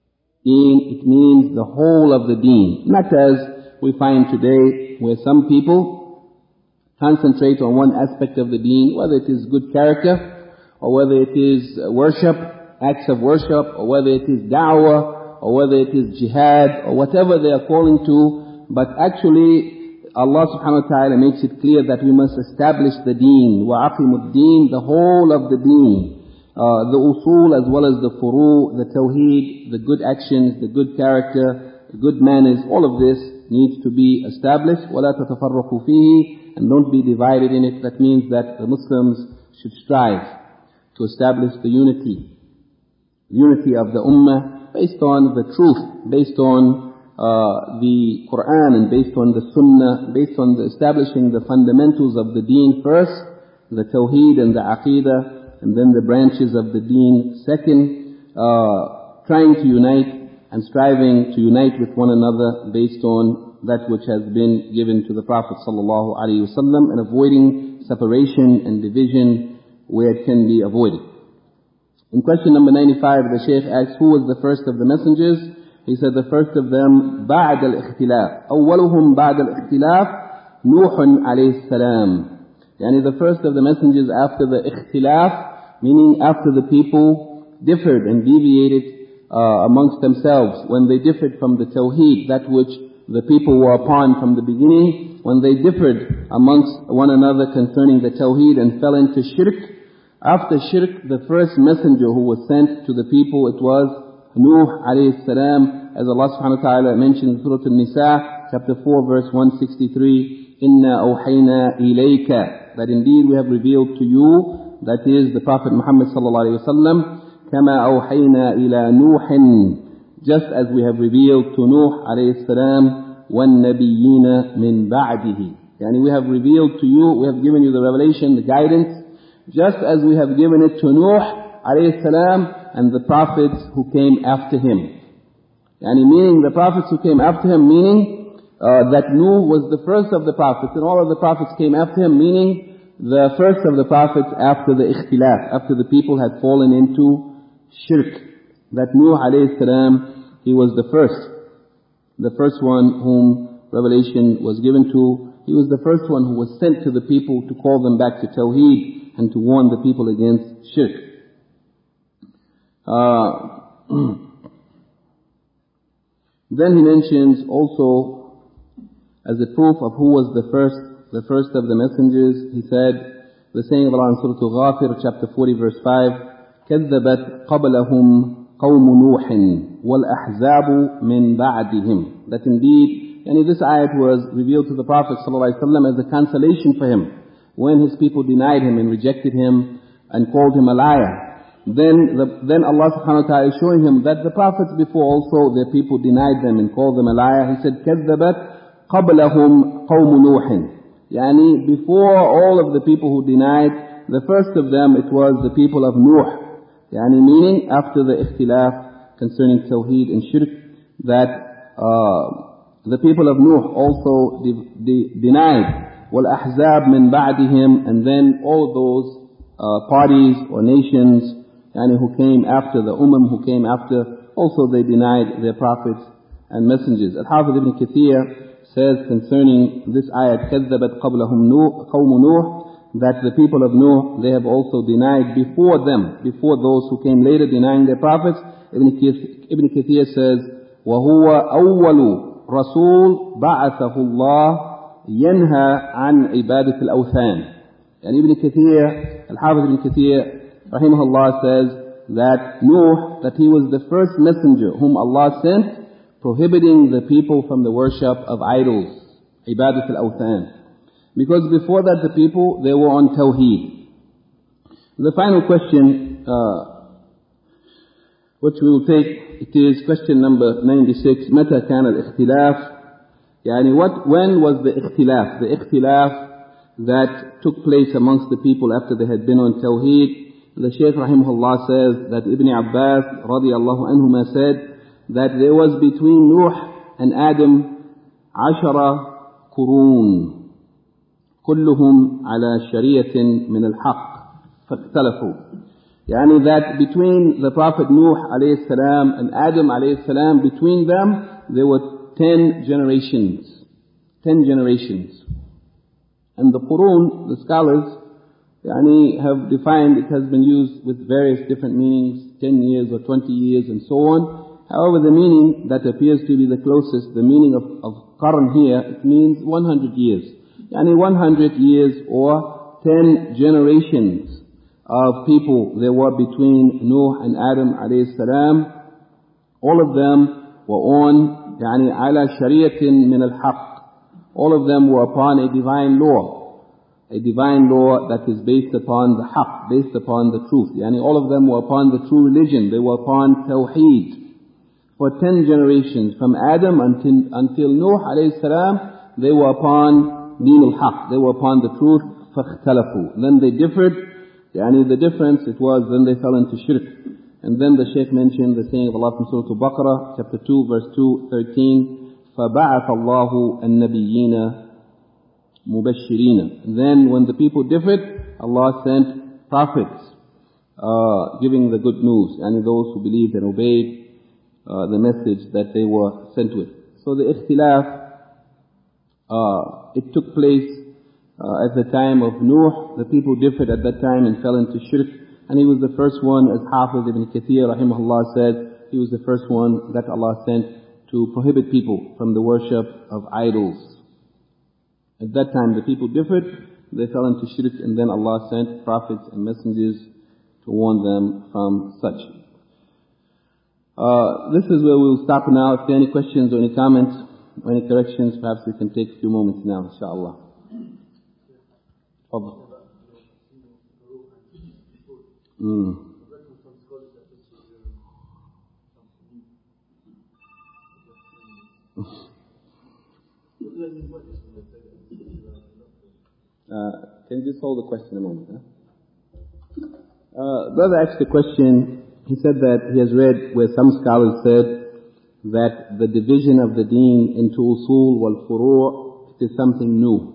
It means the whole of the deen, not as we find today, where some people concentrate on one aspect of the deen, whether it is good character, or whether it is worship, acts of worship, or whether it is da'wah, or whether it is jihad, or whatever they are calling to. But actually, Allah subhanahu wa ta'ala makes it clear that we must establish the deen. وَعَقِمُ الدِّينِ, the whole of the deen. Uh, the usul as well as the furu, the tawheed, the good actions, the good character, the good manners, all of this needs to be established. وَلَا تَتَفَرَّقُوا فِيهِ, and don't be divided in it. That means that the Muslims should strive to establish the unity unity of the ummah based on the truth, based on uh, the Quran and based on the Sunnah, based on the establishing the fundamentals of the deen first, the Tawheed and the Aqidah, and then the branches of the deen second, uh, trying to unite and striving to unite with one another based on that which has been given to the Prophet sallallahu alaihi wasallam, and avoiding separation and division where it can be avoided. In question number ninety-five, the Shaykh asks, who was the first of the messengers? He said the first of them, بعد الاختلاف. أولهم بعد الاختلاف نوح عليه السلام. Yani the first of the messengers after the ikhtilaf, meaning after the people differed and deviated uh, amongst themselves, when they differed from the tawheed, that which the people were upon from the beginning, when they differed amongst one another concerning the tawheed and fell into shirk. After shirk, the first messenger who was sent to the people, it was Nuh alayhi salam, as Allah subhanahu wa ta'ala mentioned in Surah An-Nisa, chapter four, verse one sixty-three, Inna awhayna ilayka, that indeed we have revealed to you, that is the Prophet Muhammad sallallahu alayhi wa sallam, kama awhayna ila Nuhin, just as we have revealed to Nuh alayhi salam, wan nabiyyina min ba'dihi. Yani we have revealed to you, we have given you the revelation, the guidance, just as we have given it to Nuh alayhi salam and the prophets who came after him. Yani meaning the prophets who came after him, meaning uh, that Nuh was the first of the prophets and all of the prophets came after him, meaning the first of the prophets after the ikhtilaf, after the people had fallen into shirk. That Nuh alayhi salam, he was the first, the first one whom revelation was given to. He was the first one who was sent to the people to call them back to Tawheed and to warn the people against shirk. Uh, then he mentions also, as a proof of who was the first, the first of the messengers, he said, the saying of Allah in Surah Ghafir, chapter forty, verse five, كذبت قبلهم قوم نوح والأحزاب من بعدهم. That indeed, and this ayat was revealed to the Prophet ﷺ as a consolation for him when his people denied him and rejected him and called him a liar. Then, the, then Allah subhanahu wa ta'ala is showing him that the prophets before also their people denied them and called them a liar. He said, كذبت قبلهم قوم نوح. Yani before all of the people who denied, the first of them it was the people of Nuh. Yani meaning after the ikhtilaf concerning Tawheed and Shirk, that uh, the people of Nuh also de de denied. وَالْأَحْزَابِ مِنْ بَعْدِهِمْ, and then all those uh, parties or nations yani who came after, the Ummah who came after, also they denied their prophets and messengers. Al-Hafiz ibn Kathir says concerning this ayat, كَذَّبَتْ قَبْلَهُمْ قَوْمُ نُوحٍ, that the people of Nuh, they have also denied before them, before those who came later denying their prophets. Ibn Kathir says, وَهُوَ أَوَّلُ رَسُولٌ بَعَثَهُ اللَّهُ يَنْهَى عَنْ عِبَادَةِ الْأَوْثَانِ. And Ibn Kathir, Al-Hafiz Ibn Kathir, rahimahullah, says that Nuh, that he was the first messenger whom Allah sent, prohibiting the people from the worship of idols, عِبَادَةِ الْأَوْثَانِ. Because before that the people, they were on Tawheed. The final question, uh, which we will take, it is question number ninety-six. متى كان الاختلاف? يعني what, when was the ikhtilaf? The ikhtilaf that took place amongst the people after they had been on Tawheed. The Shaykh rahimahullah says that Ibn Abbas radiallahu anhuma said that there was between Nuh and Adam عشر قرون كلهم على شريعة من الحق فاختلفوا. يعني that between the Prophet Nuh alayhi salam and Adam alayhi salam, between them there were ten generations. Ten generations. And the Qurun, the scholars, yani have defined, it has been used with various different meanings, ten years or twenty years and so on. However, the meaning that appears to be the closest, the meaning of, of Qarn here, it means one hundred years. Yani one hundred years or ten generations of people there were between Nuh and Adam alayhi salam. All of them were on, yani ala shariatin min al-haq. All of them were upon a divine law. a divine law that is based upon the haqq, based upon the truth. Yani all of them were upon the true religion. They were upon tawheed. For ten generations, from Adam until, until Nuh alayhi salam, they were upon deen al-haqq. They were upon the truth. فَاخْتَلَفُوا. Then they differed. Yani the difference, it was then they fell into shirk. And then the Shaykh mentioned the saying of Allah from Surah Al-Baqarah, chapter two, verse two thirteen, فَبَعَثَ اللَّهُ النَّبِيِّينَ مُبَشِّرِينَ. Then when the people differed, Allah sent prophets, uh, giving the good news, and those who believed and obeyed uh, the message that they were sent with. So the ikhtilaf, uh, it took place uh, at the time of Nuh. The people differed at that time and fell into shirk. And he was the first one, as Hafiz ibn Kathir rahimahullah said, he was the first one that Allah sent to prohibit people from the worship of idols. At that time the people differed, they fell into shirk, and then Allah sent prophets and messengers to warn them from such. Uh, this is where we will stop now. If there are any questions or any comments or any corrections, perhaps we can take a few moments now, inshaAllah. Oh. Mm. Uh, can you just hold the question a moment? Huh? Uh, brother asked a question. He said that he has read where some scholars said that the division of the deen into usul wal furu' is something new.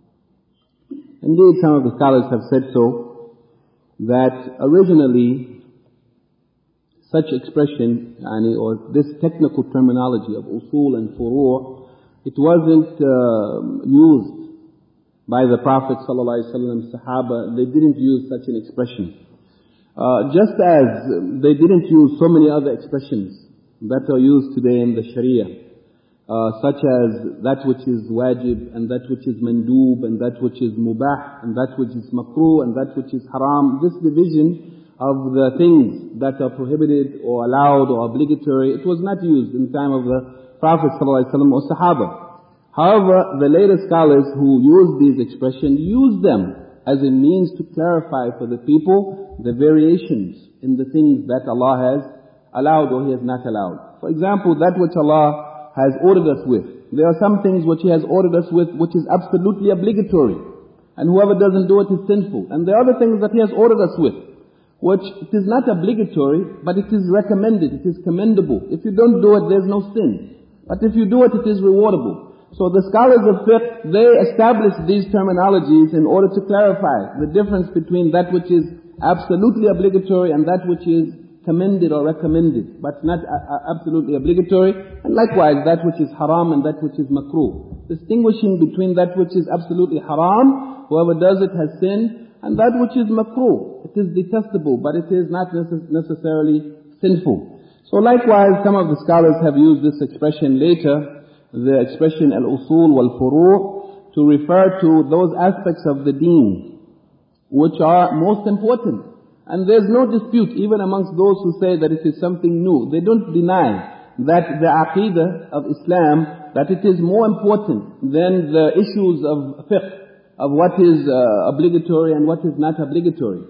Indeed, some of the scholars have said so, that originally such expression, yani, or this technical terminology of usul and furu', it wasn't uh, used by the Prophet ﷺ, Sahaba. They didn't use such an expression. Uh, just as they didn't use so many other expressions that are used today in the Sharia, uh, such as that which is wajib, and that which is mandoob, and that which is mubah, and that which is makruh, and that which is haram. This division of the things that are prohibited or allowed or obligatory, it was not used in the time of the Prophet ﷺ or Sahaba. However, the later scholars who use these expressions use them as a means to clarify for the people the variations in the things that Allah has allowed or He has not allowed. For example, that which Allah has ordered us with. There are some things which He has ordered us with which is absolutely obligatory, and whoever doesn't do it is sinful. And there are other things that He has ordered us with which it is not obligatory, but it is recommended, it is commendable. If you don't do it, there's no sin. But if you do it, it is rewardable. So the scholars of fiqh, they established these terminologies in order to clarify the difference between that which is absolutely obligatory and that which is commended or recommended, but not absolutely obligatory, and likewise that which is haram and that which is makruh. Distinguishing between that which is absolutely haram, whoever does it has sinned, and that which is makruh. It is detestable, but it is not necessarily sinful. So likewise, some of the scholars have used this expression later, the expression al-usul wal-furu', to refer to those aspects of the deen which are most important. And there's no dispute even amongst those who say that it is something new. They don't deny that the aqidah of Islam, that it is more important than the issues of fiqh, of what is uh, obligatory and what is not obligatory.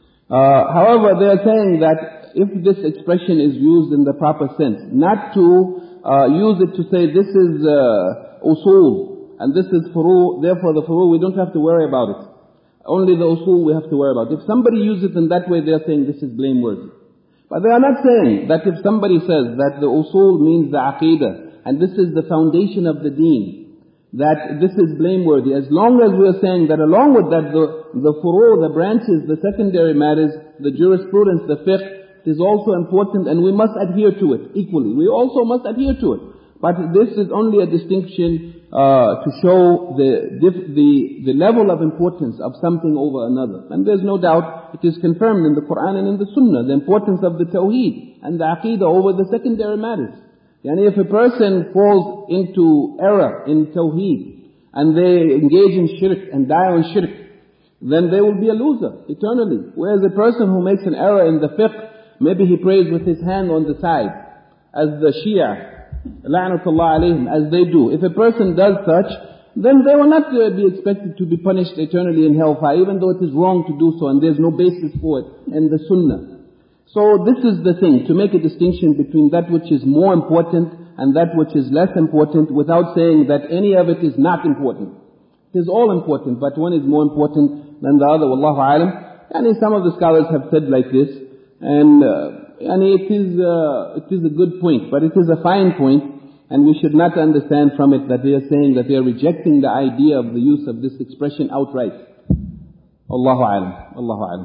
Uh, however, they are saying that if this expression is used in the proper sense, not to Uh, use it to say this is uh, usul and this is furu', therefore the furu' we don't have to worry about it. Only the usul we have to worry about. If somebody uses it in that way, they are saying this is blameworthy. But they are not saying that if somebody says that the usul means the aqidah and this is the foundation of the deen, that this is blameworthy. As long as we are saying that along with that the, the furu', the branches, the secondary matters, the jurisprudence, the fiqh, it is also important and we must adhere to it equally. We also must adhere to it. But this is only a distinction uh, to show the, the, the level of importance of something over another. And there's no doubt it is confirmed in the Quran and in the Sunnah, the importance of the Tawheed and the Aqidah over the secondary matters. And if a person falls into error in Tawheed and they engage in shirk and die on shirk, then they will be a loser eternally. Whereas a person who makes an error in the fiqh, maybe he prays with his hand on the side, as the Shia, la'natullah alayhim, as they do. If a person does such, then they will not uh, be expected to be punished eternally in hellfire, even though it is wrong to do so and there's no basis for it in the sunnah. So this is the thing, to make a distinction between that which is more important and that which is less important, without saying that any of it is not important. It is all important, but one is more important than the other. Wallahu alam. And some of the scholars have said like this, and uh, and it is uh, it is a good point, but it is a fine point, and we should not understand from it that they are saying that they are rejecting the idea of the use of this expression outright. Allahu alam. Allahu alam.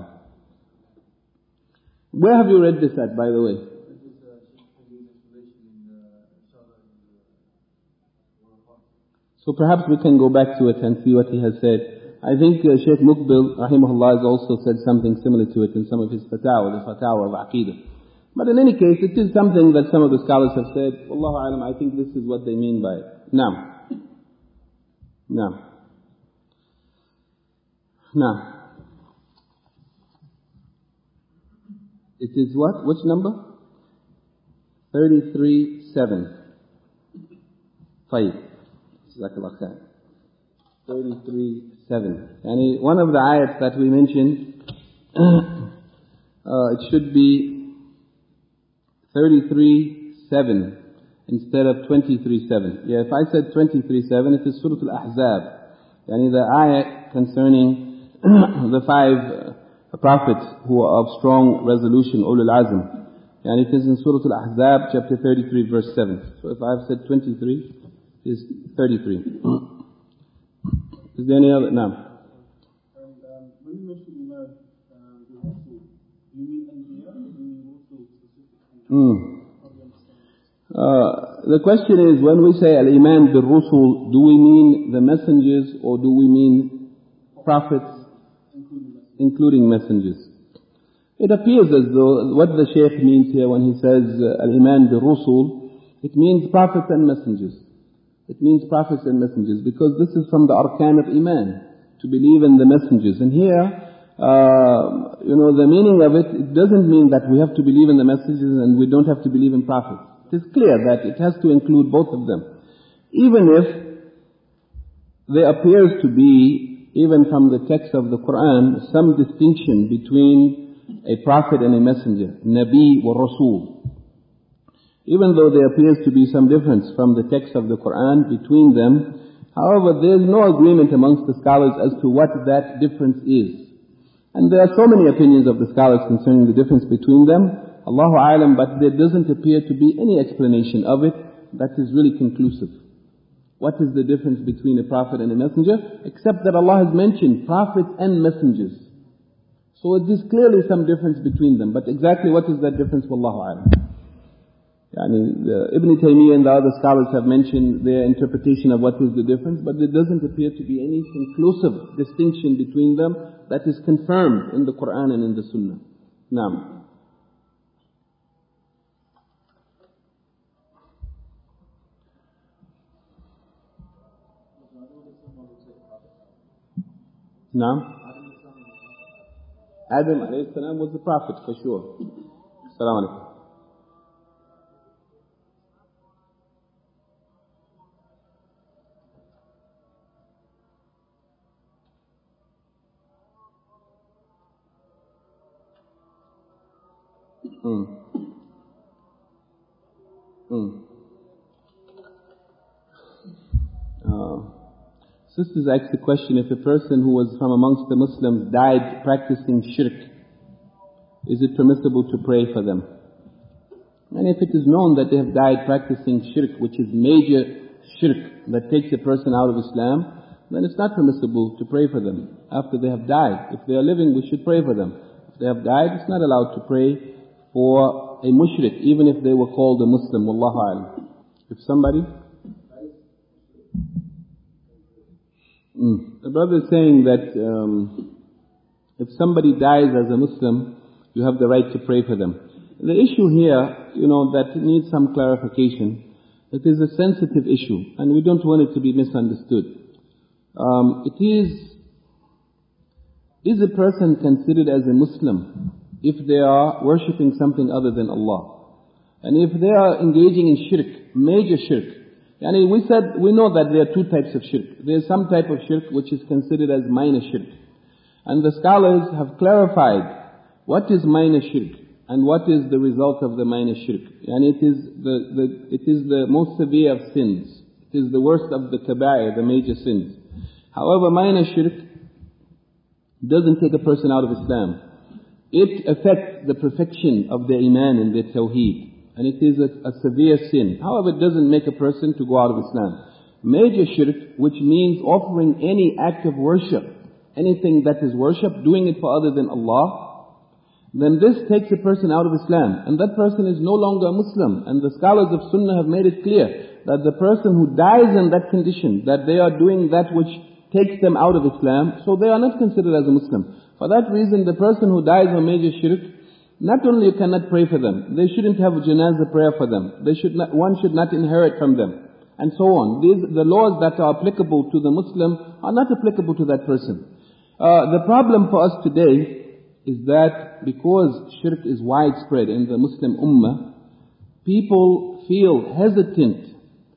Where have you read this at, by the way? So perhaps we can go back to it and see what he has said. I think uh, Shaykh Muqbil, rahimahullah, has also said something similar to it in some of his fatawa, the fatawa of Aqeedah. But in any case, it is something that some of the scholars have said. Wallahu alam, I think this is what they mean by it. Now. Now. Now. It is what? Which number? thirty-three seven. Fine. Jazakallah khair. thirty-three seven. And one of the ayats that we mentioned, uh, it should be thirty-three seven instead of twenty-three seven. Yeah, if I said twenty-three seven, it is Surah Al-Ahzab. Yani the ayat concerning the five uh, prophets who are of strong resolution, Ulul Azm. And it is in Surah Al-Ahzab, chapter thirty-three, verse seven. So if I have said twenty-three, it is thirty-three. Is there any other? No. And um, when you mention Iman, uh, the Rasul, do you mean Anbiya or do you mean Rasul specifically? Mm. Uh, the question is, when we say Al-Iman bil-Rusul, do we mean the messengers or do we mean prophets, including messengers? It appears as though what the Shaykh means here when he says uh, Al-Iman bil-Rusul, it means prophets and messengers. It means prophets and messengers, because this is from the arkan of Iman, to believe in the messengers. And here, uh, you know, the meaning of it, it doesn't mean that we have to believe in the messengers and we don't have to believe in prophets. It is clear that it has to include both of them. Even if there appears to be, even from the text of the Quran, some distinction between a prophet and a messenger, Nabi wa Rasul. Even though there appears to be some difference from the text of the Quran between them, however, there is no agreement amongst the scholars as to what that difference is. And there are so many opinions of the scholars concerning the difference between them, Allahu Alam, but there doesn't appear to be any explanation of it that is really conclusive. What is the difference between a prophet and a messenger? Except that Allah has mentioned prophets and messengers. So it is clearly some difference between them, but exactly what is that difference, Wallahu Alam. Yani, the Ibn Taymiyyah and the other scholars have mentioned their interpretation of what is the difference, but there doesn't appear to be any conclusive distinction between them that is confirmed in the Quran and in the Sunnah. Naam. Naam. Adam alayhi salam was the prophet for sure. Assalamu alaikum. Mm. Mm. Uh, sisters asked the question, if a person who was from amongst the Muslims died practicing shirk, is it permissible to pray for them? And if it is known that they have died practicing shirk, which is major shirk that takes a person out of Islam, then it's not permissible to pray for them after they have died. If they are living, we should pray for them. If they have died, it's not allowed to pray for a mushrik, even if they were called a Muslim. Wallahu alam. If somebody... Mm. The brother is saying that um, if somebody dies as a Muslim, you have the right to pray for them. The issue here, you know, that needs some clarification. It is a sensitive issue, and we don't want it to be misunderstood. Um, it is, is a person considered as a Muslim if they are worshipping something other than Allah? And if they are engaging in shirk, major shirk, Yani we said, we know that there are two types of shirk. There is some type of shirk which is considered as minor shirk. And the scholars have clarified what is minor shirk and what is the result of the minor shirk. And it is the, the, it is the most severe of sins. It is the worst of the kaba'ir, the major sins. However, minor shirk doesn't take a person out of Islam. It affects the perfection of their iman and their tawheed. And it is a, a severe sin. However, it doesn't make a person to go out of Islam. Major shirk, which means offering any act of worship, anything that is worship, doing it for other than Allah, then this takes a person out of Islam. And that person is no longer a Muslim. And the scholars of Sunnah have made it clear that the person who dies in that condition, that they are doing that which takes them out of Islam, so they are not considered as a Muslim. For that reason, the person who dies on major shirk, not only you cannot pray for them, they shouldn't have a janazah prayer for them. They should not, one should not inherit from them, and so on. These, the laws that are applicable to the Muslim are not applicable to that person. Uh, the problem for us today is that because shirk is widespread in the Muslim ummah, people feel hesitant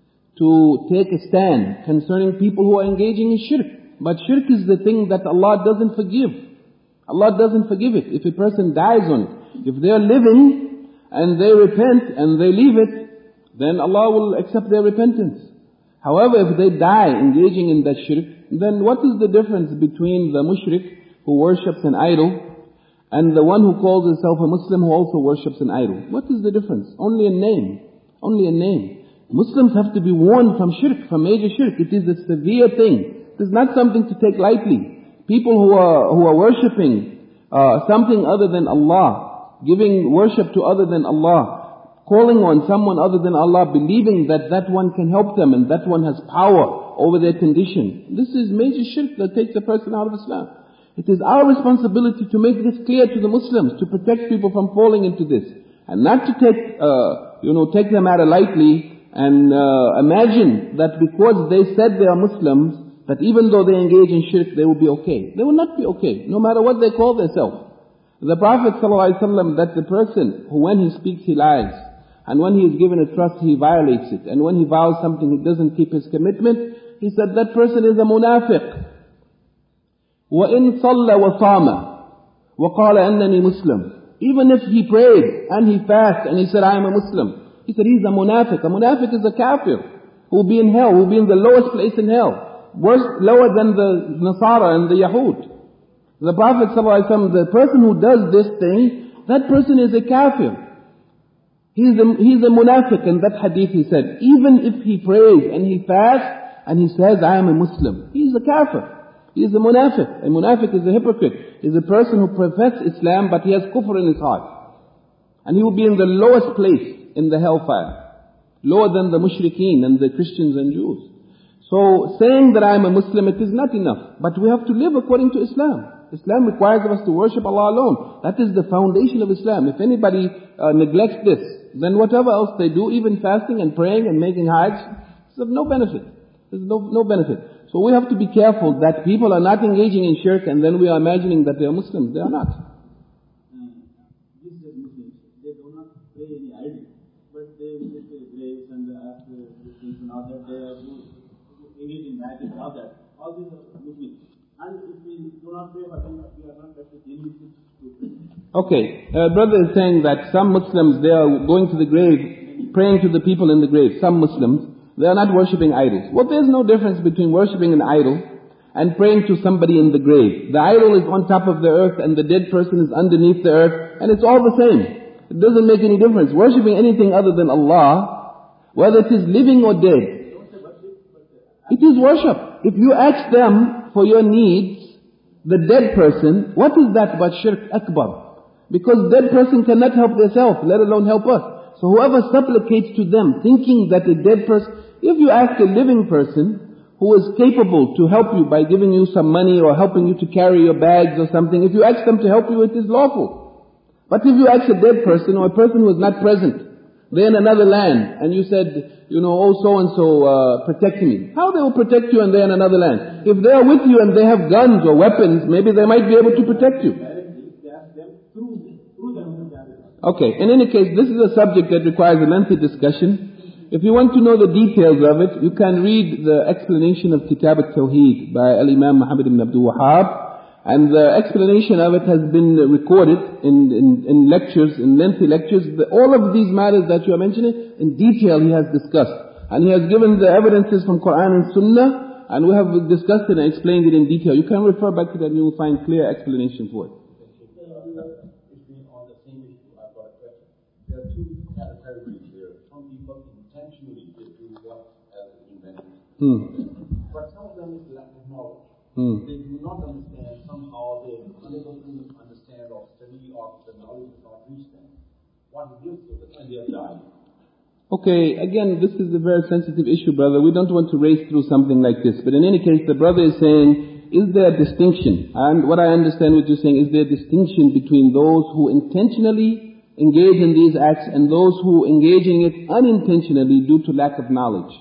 to take a stand concerning people who are engaging in shirk. But shirk is the thing that Allah doesn't forgive. Allah doesn't forgive it if a person dies on it. If they are living and they repent and they leave it, then Allah will accept their repentance. However, if they die engaging in that shirk, then what is the difference between the mushrik who worships an idol and the one who calls himself a Muslim who also worships an idol? What is the difference? Only a name. Only a name. Muslims have to be warned from shirk, from major shirk. It is a severe thing. It is not something to take lightly. People who are, who are worshipping uh, something other than Allah, giving worship to other than Allah, calling on someone other than Allah, believing that that one can help them and that one has power over their condition. This is major shirk that takes a person out of Islam. It is our responsibility to make this clear to the Muslims, to protect people from falling into this. And not to take, uh, you know, take the matter lightly and uh, imagine that because they said they are Muslims, that even though they engage in shirk, they will be okay. They will not be okay, no matter what they call themselves. The Prophet ﷺ, that the person who when he speaks he lies, and when he is given a trust he violates it, and when he vows something he doesn't keep his commitment, he said that person is a munafiq. وَإِن صَلَّ وَصَامَ وَقَالَ أَنَّنِي مُسْلِمٌ. Even if he prayed and he fasted and he said, I am a Muslim, he said he's a munafiq. A munafiq is a kafir who will be in hell, who will be in the lowest place in hell, worse, lower than the Nasara and the Yahud. The Prophet ﷺ, the person who does this thing, that person is a kafir. He's a, he's a munafiq. In that hadith he said, even if he prays and he fasts and he says, I am a Muslim, he is a kafir. He is a munafiq. A munafiq is a hypocrite. He is a person who professes Islam but he has kufr in his heart. And he will be in the lowest place in the hellfire. Lower than the mushrikeen and the Christians and Jews. So saying that I am a Muslim, it is not enough. But we have to live according to Islam. Islam requires of us to worship Allah alone. That is the foundation of Islam. If anybody uh, neglects this, then whatever else they do, even fasting and praying and making hajj, is of no benefit. There's no, no benefit. So we have to be careful that people are not engaging in shirk and then we are imagining that they are Muslims. They are not. Uh, these are Muslims. They do not pray any idol, but they visit the graves and ask the Christians and all that. They are engaged in magic and all that. All these are Muslims. And if we do not pray for them, we are not practicing any Muslims to pray. Okay, uh, brother is saying that some Muslims, they are going to the grave, praying to the people in the grave. Some Muslims, they are not worshipping idols. Well, there's no difference between worshipping an idol and praying to somebody in the grave. The idol is on top of the earth and the dead person is underneath the earth, and it's all the same. It doesn't make any difference. Worshipping anything other than Allah, whether it is living or dead, it is worship. If you ask them for your needs, the dead person, what is that but shirk akbar? Because dead person cannot help themselves, let alone help us. So whoever supplicates to them, thinking that a dead person, if you ask a living person who is capable to help you by giving you some money or helping you to carry your bags or something, if you ask them to help you, it is lawful. But if you ask a dead person or a person who is not present, they're in another land, and you said, you know, oh so-and-so uh, protect me. How they will protect you and they're in another land? If they are with you and they have guns or weapons, maybe they might be able to protect you. Okay, in any case, this is a subject that requires a lengthy discussion. If you want to know the details of it, you can read the explanation of Kitab al-Tawheed by Al-Imam Muhammad ibn Abdul Wahhab. And the explanation of it has been recorded in, in, in lectures, in lengthy lectures. The, all of these matters that you are mentioning, in detail he has discussed. And he has given the evidences from Quran and Sunnah, and we have discussed it and explained it in detail. You can refer back to that and you will find clear explanation for it. On the same issue, I've got a question. There are two categories here. Some people intentionally they do what has been mentioned. Hmm. But some of them is lack of knowledge. Hmm. They do not understand, somehow they are unable to understand or study or the knowledge does not reach them. What gives to them and they are dying? Okay, again, this is a very sensitive issue, brother. We don't want to race through something like this. But in any case, the brother is saying, is there a distinction? And what I understand what you're saying, is there a distinction between those who intentionally engage in these acts and those who engage in it unintentionally due to lack of knowledge?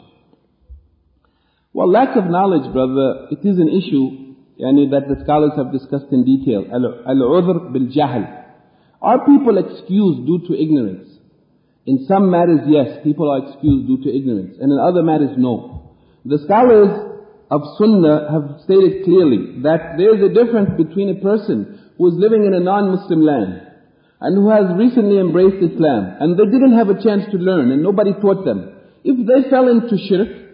Well, lack of knowledge, brother, it is an issue yani, that the scholars have discussed in detail. Al-udhr bil-jahl. Are people excused due to ignorance? In some matters, yes, people are excused due to ignorance. And in other matters, no. The scholars of Sunnah have stated clearly that there is a difference between a person who is living in a non-Muslim land and who has recently embraced Islam and they didn't have a chance to learn and nobody taught them. If they fell into shirk,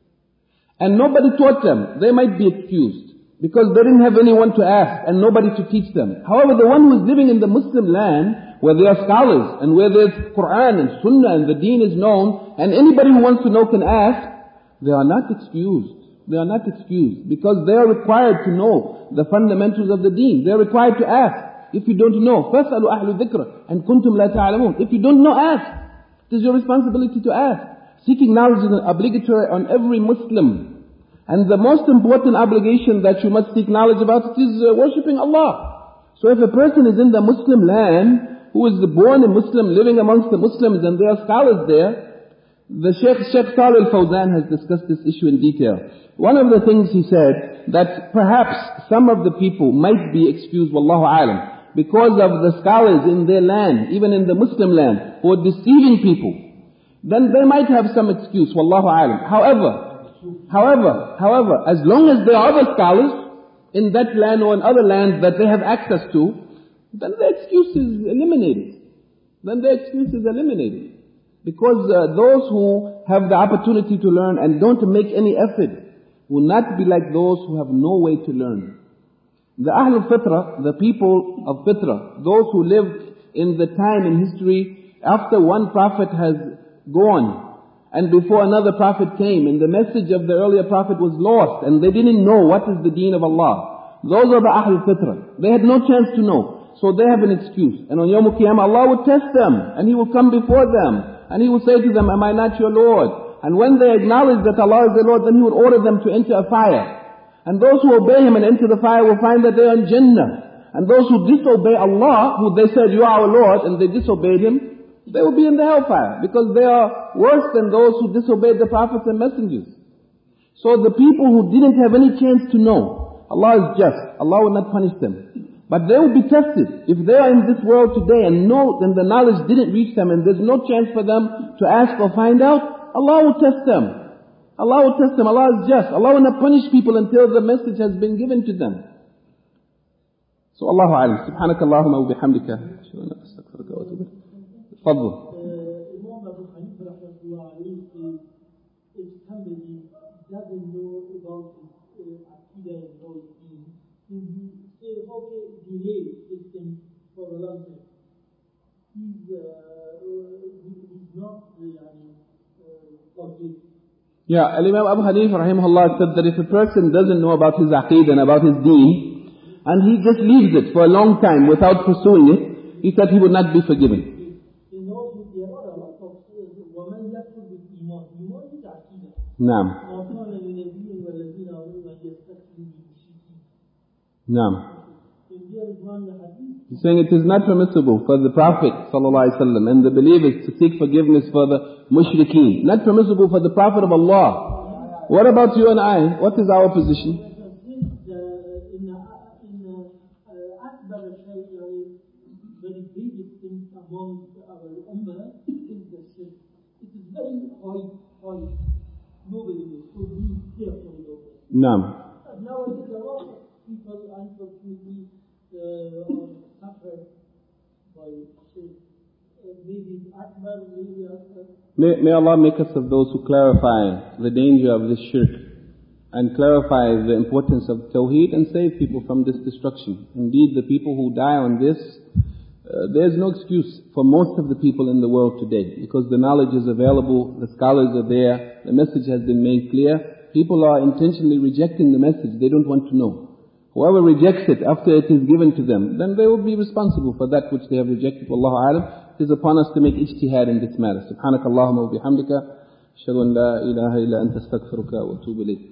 and nobody taught them, they might be excused because they didn't have anyone to ask and nobody to teach them. However, the one who is living in the Muslim land where there are scholars and where there's Quran and Sunnah and the deen is known and anybody who wants to know can ask, they are not excused. They are not excused because they are required to know the fundamentals of the deen. They are required to ask. If you don't know, فَاسْأَلُوا أَهْلُ الذِّكْرِ إِن كُنتُمْ لَا تَعْلَمُونَ. If you don't know, ask. It is your responsibility to ask. Seeking knowledge is obligatory on every Muslim. And the most important obligation that you must seek knowledge about is uh, worshipping Allah. So if a person is in the Muslim land, who is born a Muslim, living amongst the Muslims, and there are scholars there, the Sheikh, Sheikh Salih al-Fawzan has discussed this issue in detail. One of the things he said, that perhaps some of the people might be excused, wallahu alam, because of the scholars in their land, even in the Muslim land, who are deceiving people. Then they might have some excuse, wallahu alam. However, However, however, as long as there are other scholars in that land or in other lands that they have access to, then the excuse is eliminated. Then the excuse is eliminated. Because uh, those who have the opportunity to learn and don't make any effort will not be like those who have no way to learn. The Ahlul Fitra, the people of Fitra, those who lived in the time in history after one prophet has gone, and before another prophet came, and the message of the earlier prophet was lost, and they didn't know what is the deen of Allah. Those are the Ahlul Fitra. They had no chance to know, so they have an excuse. And on Yawm al-Qiyamah, Allah will test them, and He will come before them, and He will say to them, am I not your Lord? And when they acknowledge that Allah is their Lord, then He will order them to enter a fire. And those who obey Him and enter the fire will find that they are in Jannah. And those who disobey Allah, who they said, you are our Lord, and they disobeyed Him, they will be in the hellfire, because they are worse than those who disobeyed the prophets and messengers. So the people who didn't have any chance to know, Allah is just, Allah will not punish them. But they will be tested. If they are in this world today and know, then the knowledge didn't reach them and there's no chance for them to ask or find out, Allah will test them. Allah will test them, Allah is just. Allah will not punish people until the message has been given to them. So Allahu Alam. Subhanaka Allahumma wa bihamdika. Astaghfiruka wa atubu ilayk. تفضل. Imam Abu Hanifa rahmatullah alayhi says, if somebody doesn't know about his Aqidah and all things, then he says, okay, delay this thing for a long time. He's, uh, he's not uh, forgiven. Yeah, Imam Abu Hanifa rahimahullah said that if a person doesn't know about his Aqidah and about his deen, and he just leaves it for a long time without pursuing it, he said he would not be forgiven. نعم نعم. He's saying it is not permissible for the Prophet ﷺ and the believers to seek forgiveness for the mushrikeen. Not permissible for the Prophet of Allah. What about you and I? What is our position? Very biggest thing among our ummah is the shirk. It is very high Naam. Nowadays, a lot of people, unfortunately, uh, are suffered by shirk. Uh, maybe Akbar, maybe Akbar. May, may Allah make us of those who clarify the danger of this shirk and clarify the importance of Tawheed and save people from this destruction. Indeed, the people who die on this, uh, there's no excuse for most of the people in the world today, because the knowledge is available, the scholars are there, the message has been made clear. People are intentionally rejecting the message, they don't want to know. Whoever rejects it after it is given to them, then they will be responsible for that which they have rejected. Wallahu a'lam. It is upon us to make ijtihad in this matter. Subhanakallahumma wa bihamdika. Ashhadu an la ilaha illa anta astaghfiruka wa atubu ilayk.